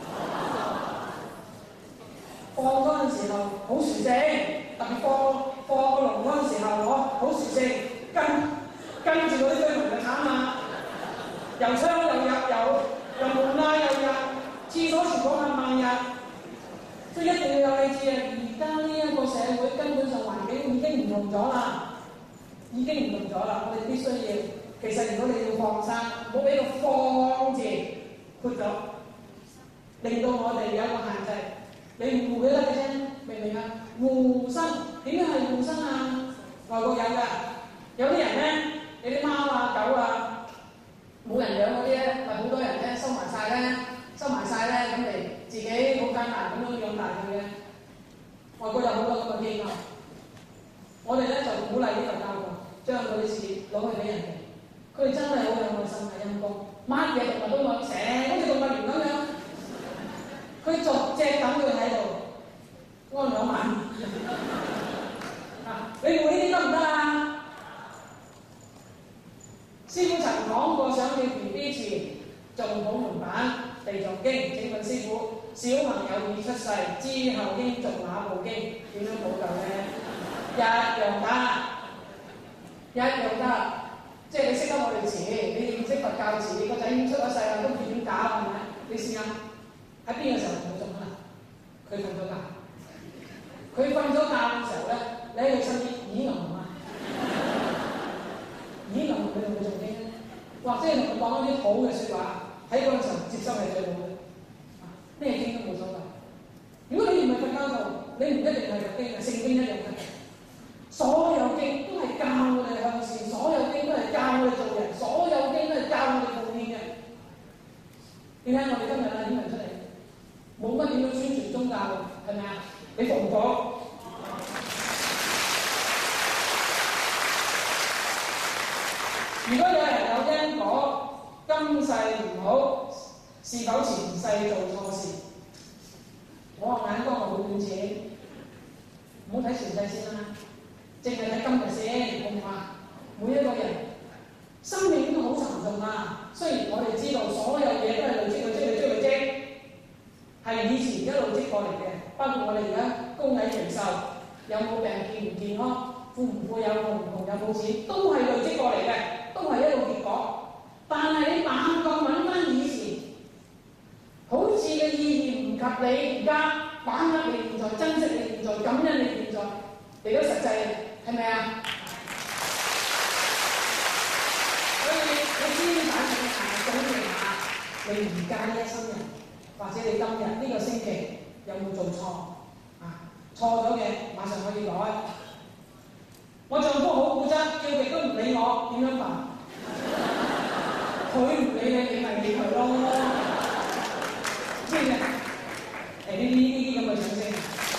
Speaker 3: 放嗰陣時候好殊勝，特別放個龍嗰陣時候，好殊勝，跟住嗰啲居民就慘啦，又槍又入又門啦又入，廁所全部暗萬日。所以一定要有理智啊！而家呢一個社會根本上環境已經唔同咗啦，我哋必須要，其實如果你要放生，唔好俾個放字括咗，令到我哋有一個限制。你唔護佢得嘅啫，明唔明啊？護生點樣係護生啊？外國有㗎，有啲人咧，你啲貓啊狗啊冇人養嗰啲咧，咪好多人咧收埋晒咧，咁嚟自己好艱難咁樣養大佢嘅。外國有好多咁嘅機構，我哋咧就鼓勵呢個教育，將嗰啲錢攞去俾人哋。佢哋真係好有愛心嘅陰公，乜嘢動物都愛，成好似動物園咁樣，佢逐隻等佢喺度安兩晚。你會呢啲得唔得啊？師傅曾講過，想叫 BB 前做好門板地藏經。請問師傅，小朋友已出世之後應做哪部經？點樣補救咧？一樣得，即係你識得我哋詞，你唔識佛教詞，你個仔已經出咗世啦，都唔知點搞係咪？你試下喺邊個時候同佢做啊？佢瞓咗覺嘅時候咧，你喺佢身邊耳聾啊，耳聾佢同佢做經咧，或者同佢講一啲好嘅説話，喺嗰陣時候接收係最好嘅。咩經都冇所謂。如果你唔係佛教徒，你唔一定係讀經嘅，聖經一樣嘅。所有經都係教我哋向善，所有經都係教我哋做人，所有經都係教我哋奉獻嘅。你睇我哋今日啊，演繹出嚟，冇乜點樣宣傳宗教，係咪啊？你服唔服？如果有人有因果，今世唔好，是我眼光係好短淺，唔好睇全世先啦，淨係睇今日先，好唔好啊？每一個人生命都好沉重啊！雖然我哋知道所有嘢都係累積，係以前一路積過嚟嘅，包括我哋而家高矮肥瘦，有冇病健唔健康，富唔富有，窮唔窮，有冇錢，都係累積過嚟嘅，都係一個結果。但係你猛咁揾翻以前，好似嘅意義唔及你而家把握你現在，珍惜你現在，感恩你現在嚟到實際，係咪啊？所以你先反省下，總結下你而家呢一生人，或者你今日呢個星期有冇做錯啊？錯咗嘅馬上可以改。我丈夫好固執，叫極都唔理我，點樣辦？佢唔理你，你咪理佢咯。知唔知啊？呢啲咁嘅掌聲。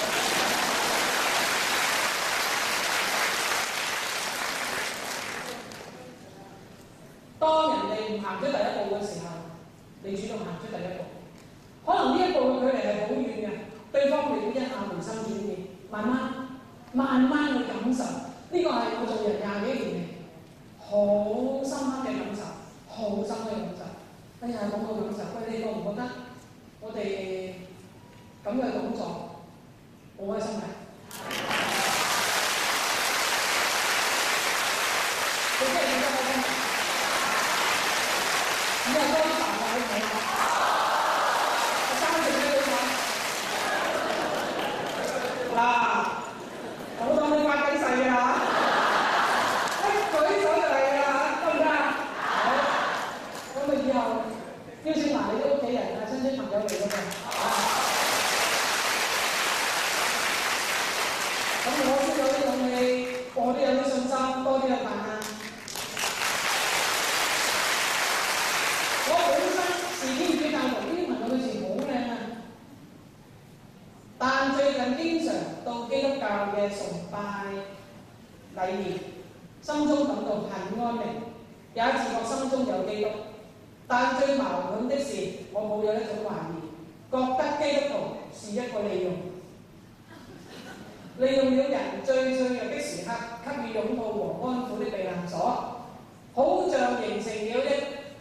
Speaker 3: 當人哋唔行出第一步嘅時候，你主動行出第一步。可能呢一步嘅距離係好遠嘅，對方未必一下回心轉意，慢慢去感受。呢個係我做人20幾年嚟好深刻嘅感受，好深刻嘅感受。哎呀，講到感受，喂，你覺唔覺得我哋咁嘅工作好開心嘅？你真係覺得開心？以後多啲談話好唔好啊？我3成都好嗱，好當你發緊誓㗎啦，一舉手就嚟㗎啦，得唔得啊？好，咁啊以後邀請埋你啲屋企人啊、親戚朋友嚟嗰度。咁我先有啲勇氣，我都有啲信心，多啲去辦啊！我本身是天主教徒，呢啲朋友嘅字好靚啊，但最近經常到基督教嘅崇拜禮儀，心中感到很安寧，也自覺心中有基督。但最矛盾的是，我抱有一種懷疑，覺得基督徒是一個利用了人最脆弱的時刻，給予擁抱和安撫的避難所，好像形成了一，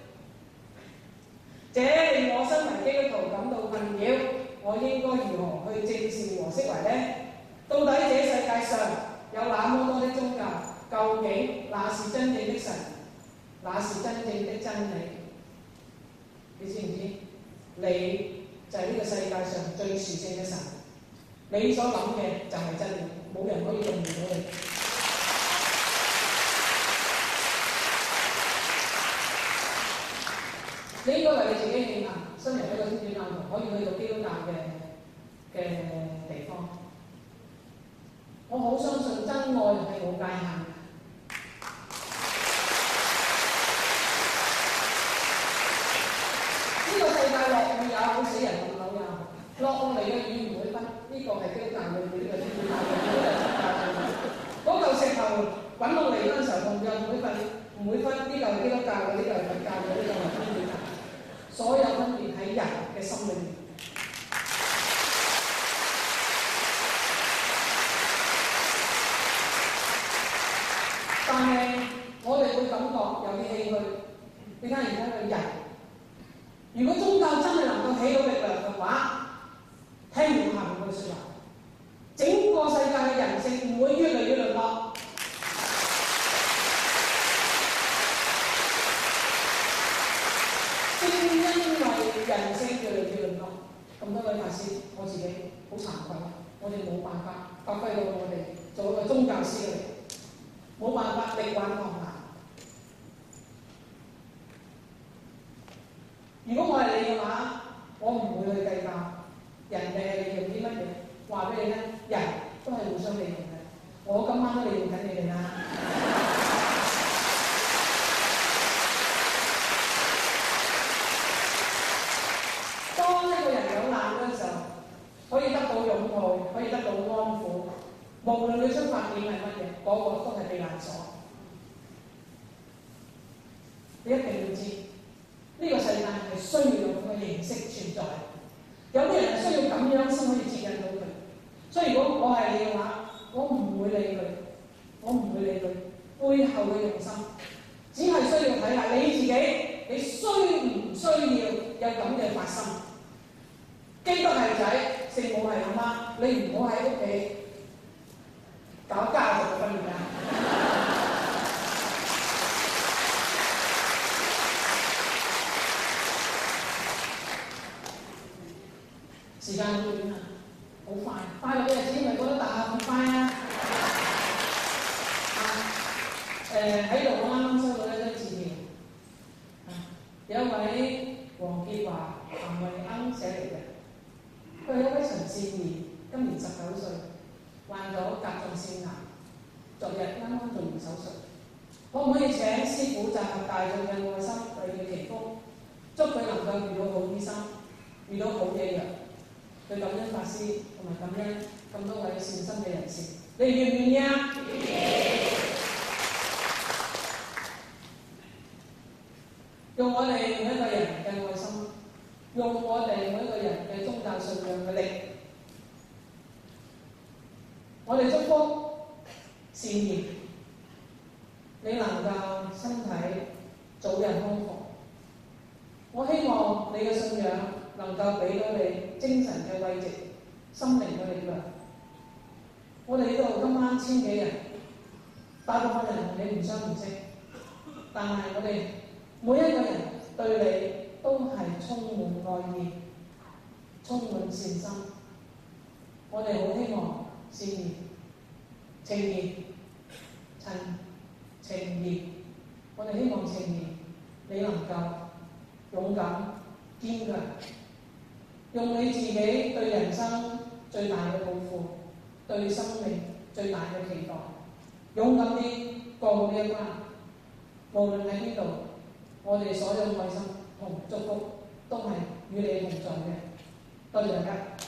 Speaker 3: 這令我身為基督徒感到困擾。我應該如何去正視和釋懷呢？到底這世界上有那麼多的宗教，究竟那是真正的神，那是真正的真理？你知唔知？你就係呢個世界上最殊勝嘅神，你所諗嘅就係真理，冇人可以動搖到你。你應該為你自己慶幸，身為一個天主教徒，可以去到基督教嘅地方。我好相信真愛係冇界限嘅。呢個世界落雨也好，死人冧樓也好，落嚟嘅雨唔會分，呢個係基督教嘅雨，呢個天主教嘅雨，呢個係宗教嘅雨。嗰嚿石頭滾落嚟嗰陣時候，同樣唔會分，呢嚿係基督教嘅，呢嚿係佛教嘅，呢嚿係天主教。所有分別喺人嘅心裏面。但係我哋會感覺有啲唏噓。你睇而家嘅人，如果宗教真係能夠起到力量嘅話，聽唔下面句説話，整個世界嘅人性唔會越嚟越淪落。正因為人性越嚟越淪落，咁多位法師，我自己好慚愧，我哋冇辦法發揮到我哋做一個宗教師嘅，冇辦法力挽狂瀾。如果我係你嘅話，我唔會去計較人哋係利用啲乜嘢。話俾你聽，人都係互相利用嘅。我今晚都利用緊你哋啦。當一個人有難嗰陣時候，可以得到擁抱，可以得到安撫，無論佢出發點係乜嘢，嗰個都係避難所。你一定要知，呢個世界係需要有咁嘅形式存在。有啲人係需要咁樣先可以接近所以如果我係你嘅話，我唔會理佢，我唔會理佢背後嘅用心，只係需要睇下你自己，你需唔需要有咁嘅發心？基督係仔，聖母係阿媽，你唔好喺屋企搞家族嘅婚姻啊！時間好短啊，好快，快樂嘅日子咪覺得大學咁快啊！喺度我啱啱收到一張字條，有一位黃傑華、譚慧鶯寫嚟嘅，佢係一位陳善兒，今年19歲，患咗甲狀腺癌，昨日啱啱做完手術，可唔可以請師傅集合大眾嘅愛心為佢祈福，祝佢能夠遇到好醫生，遇到好嘅藥。佢感恩法師同埋感恩咁多位善心嘅人士，你願唔願意啊？用我哋每一個人嘅愛心，用我哋每一個人嘅宗教信仰嘅力，我哋祝福善言，你能夠身體早日康復。我希望你嘅信仰能夠俾到你精神嘅慰藉、心靈嘅力量。我哋呢度今晚1000幾人，大部分人同你唔相唔識，但係我哋每一個人對你都係充滿愛意、充滿善心。我哋好希望善言、情言、情言，我哋希望情言你能夠勇敢、堅強，用你自己對人生最大嘅抱負，對生命最大嘅期待，勇敢啲過呢一關。無論喺邊度，我哋所有愛心同祝福都係與你同在嘅。多謝大家。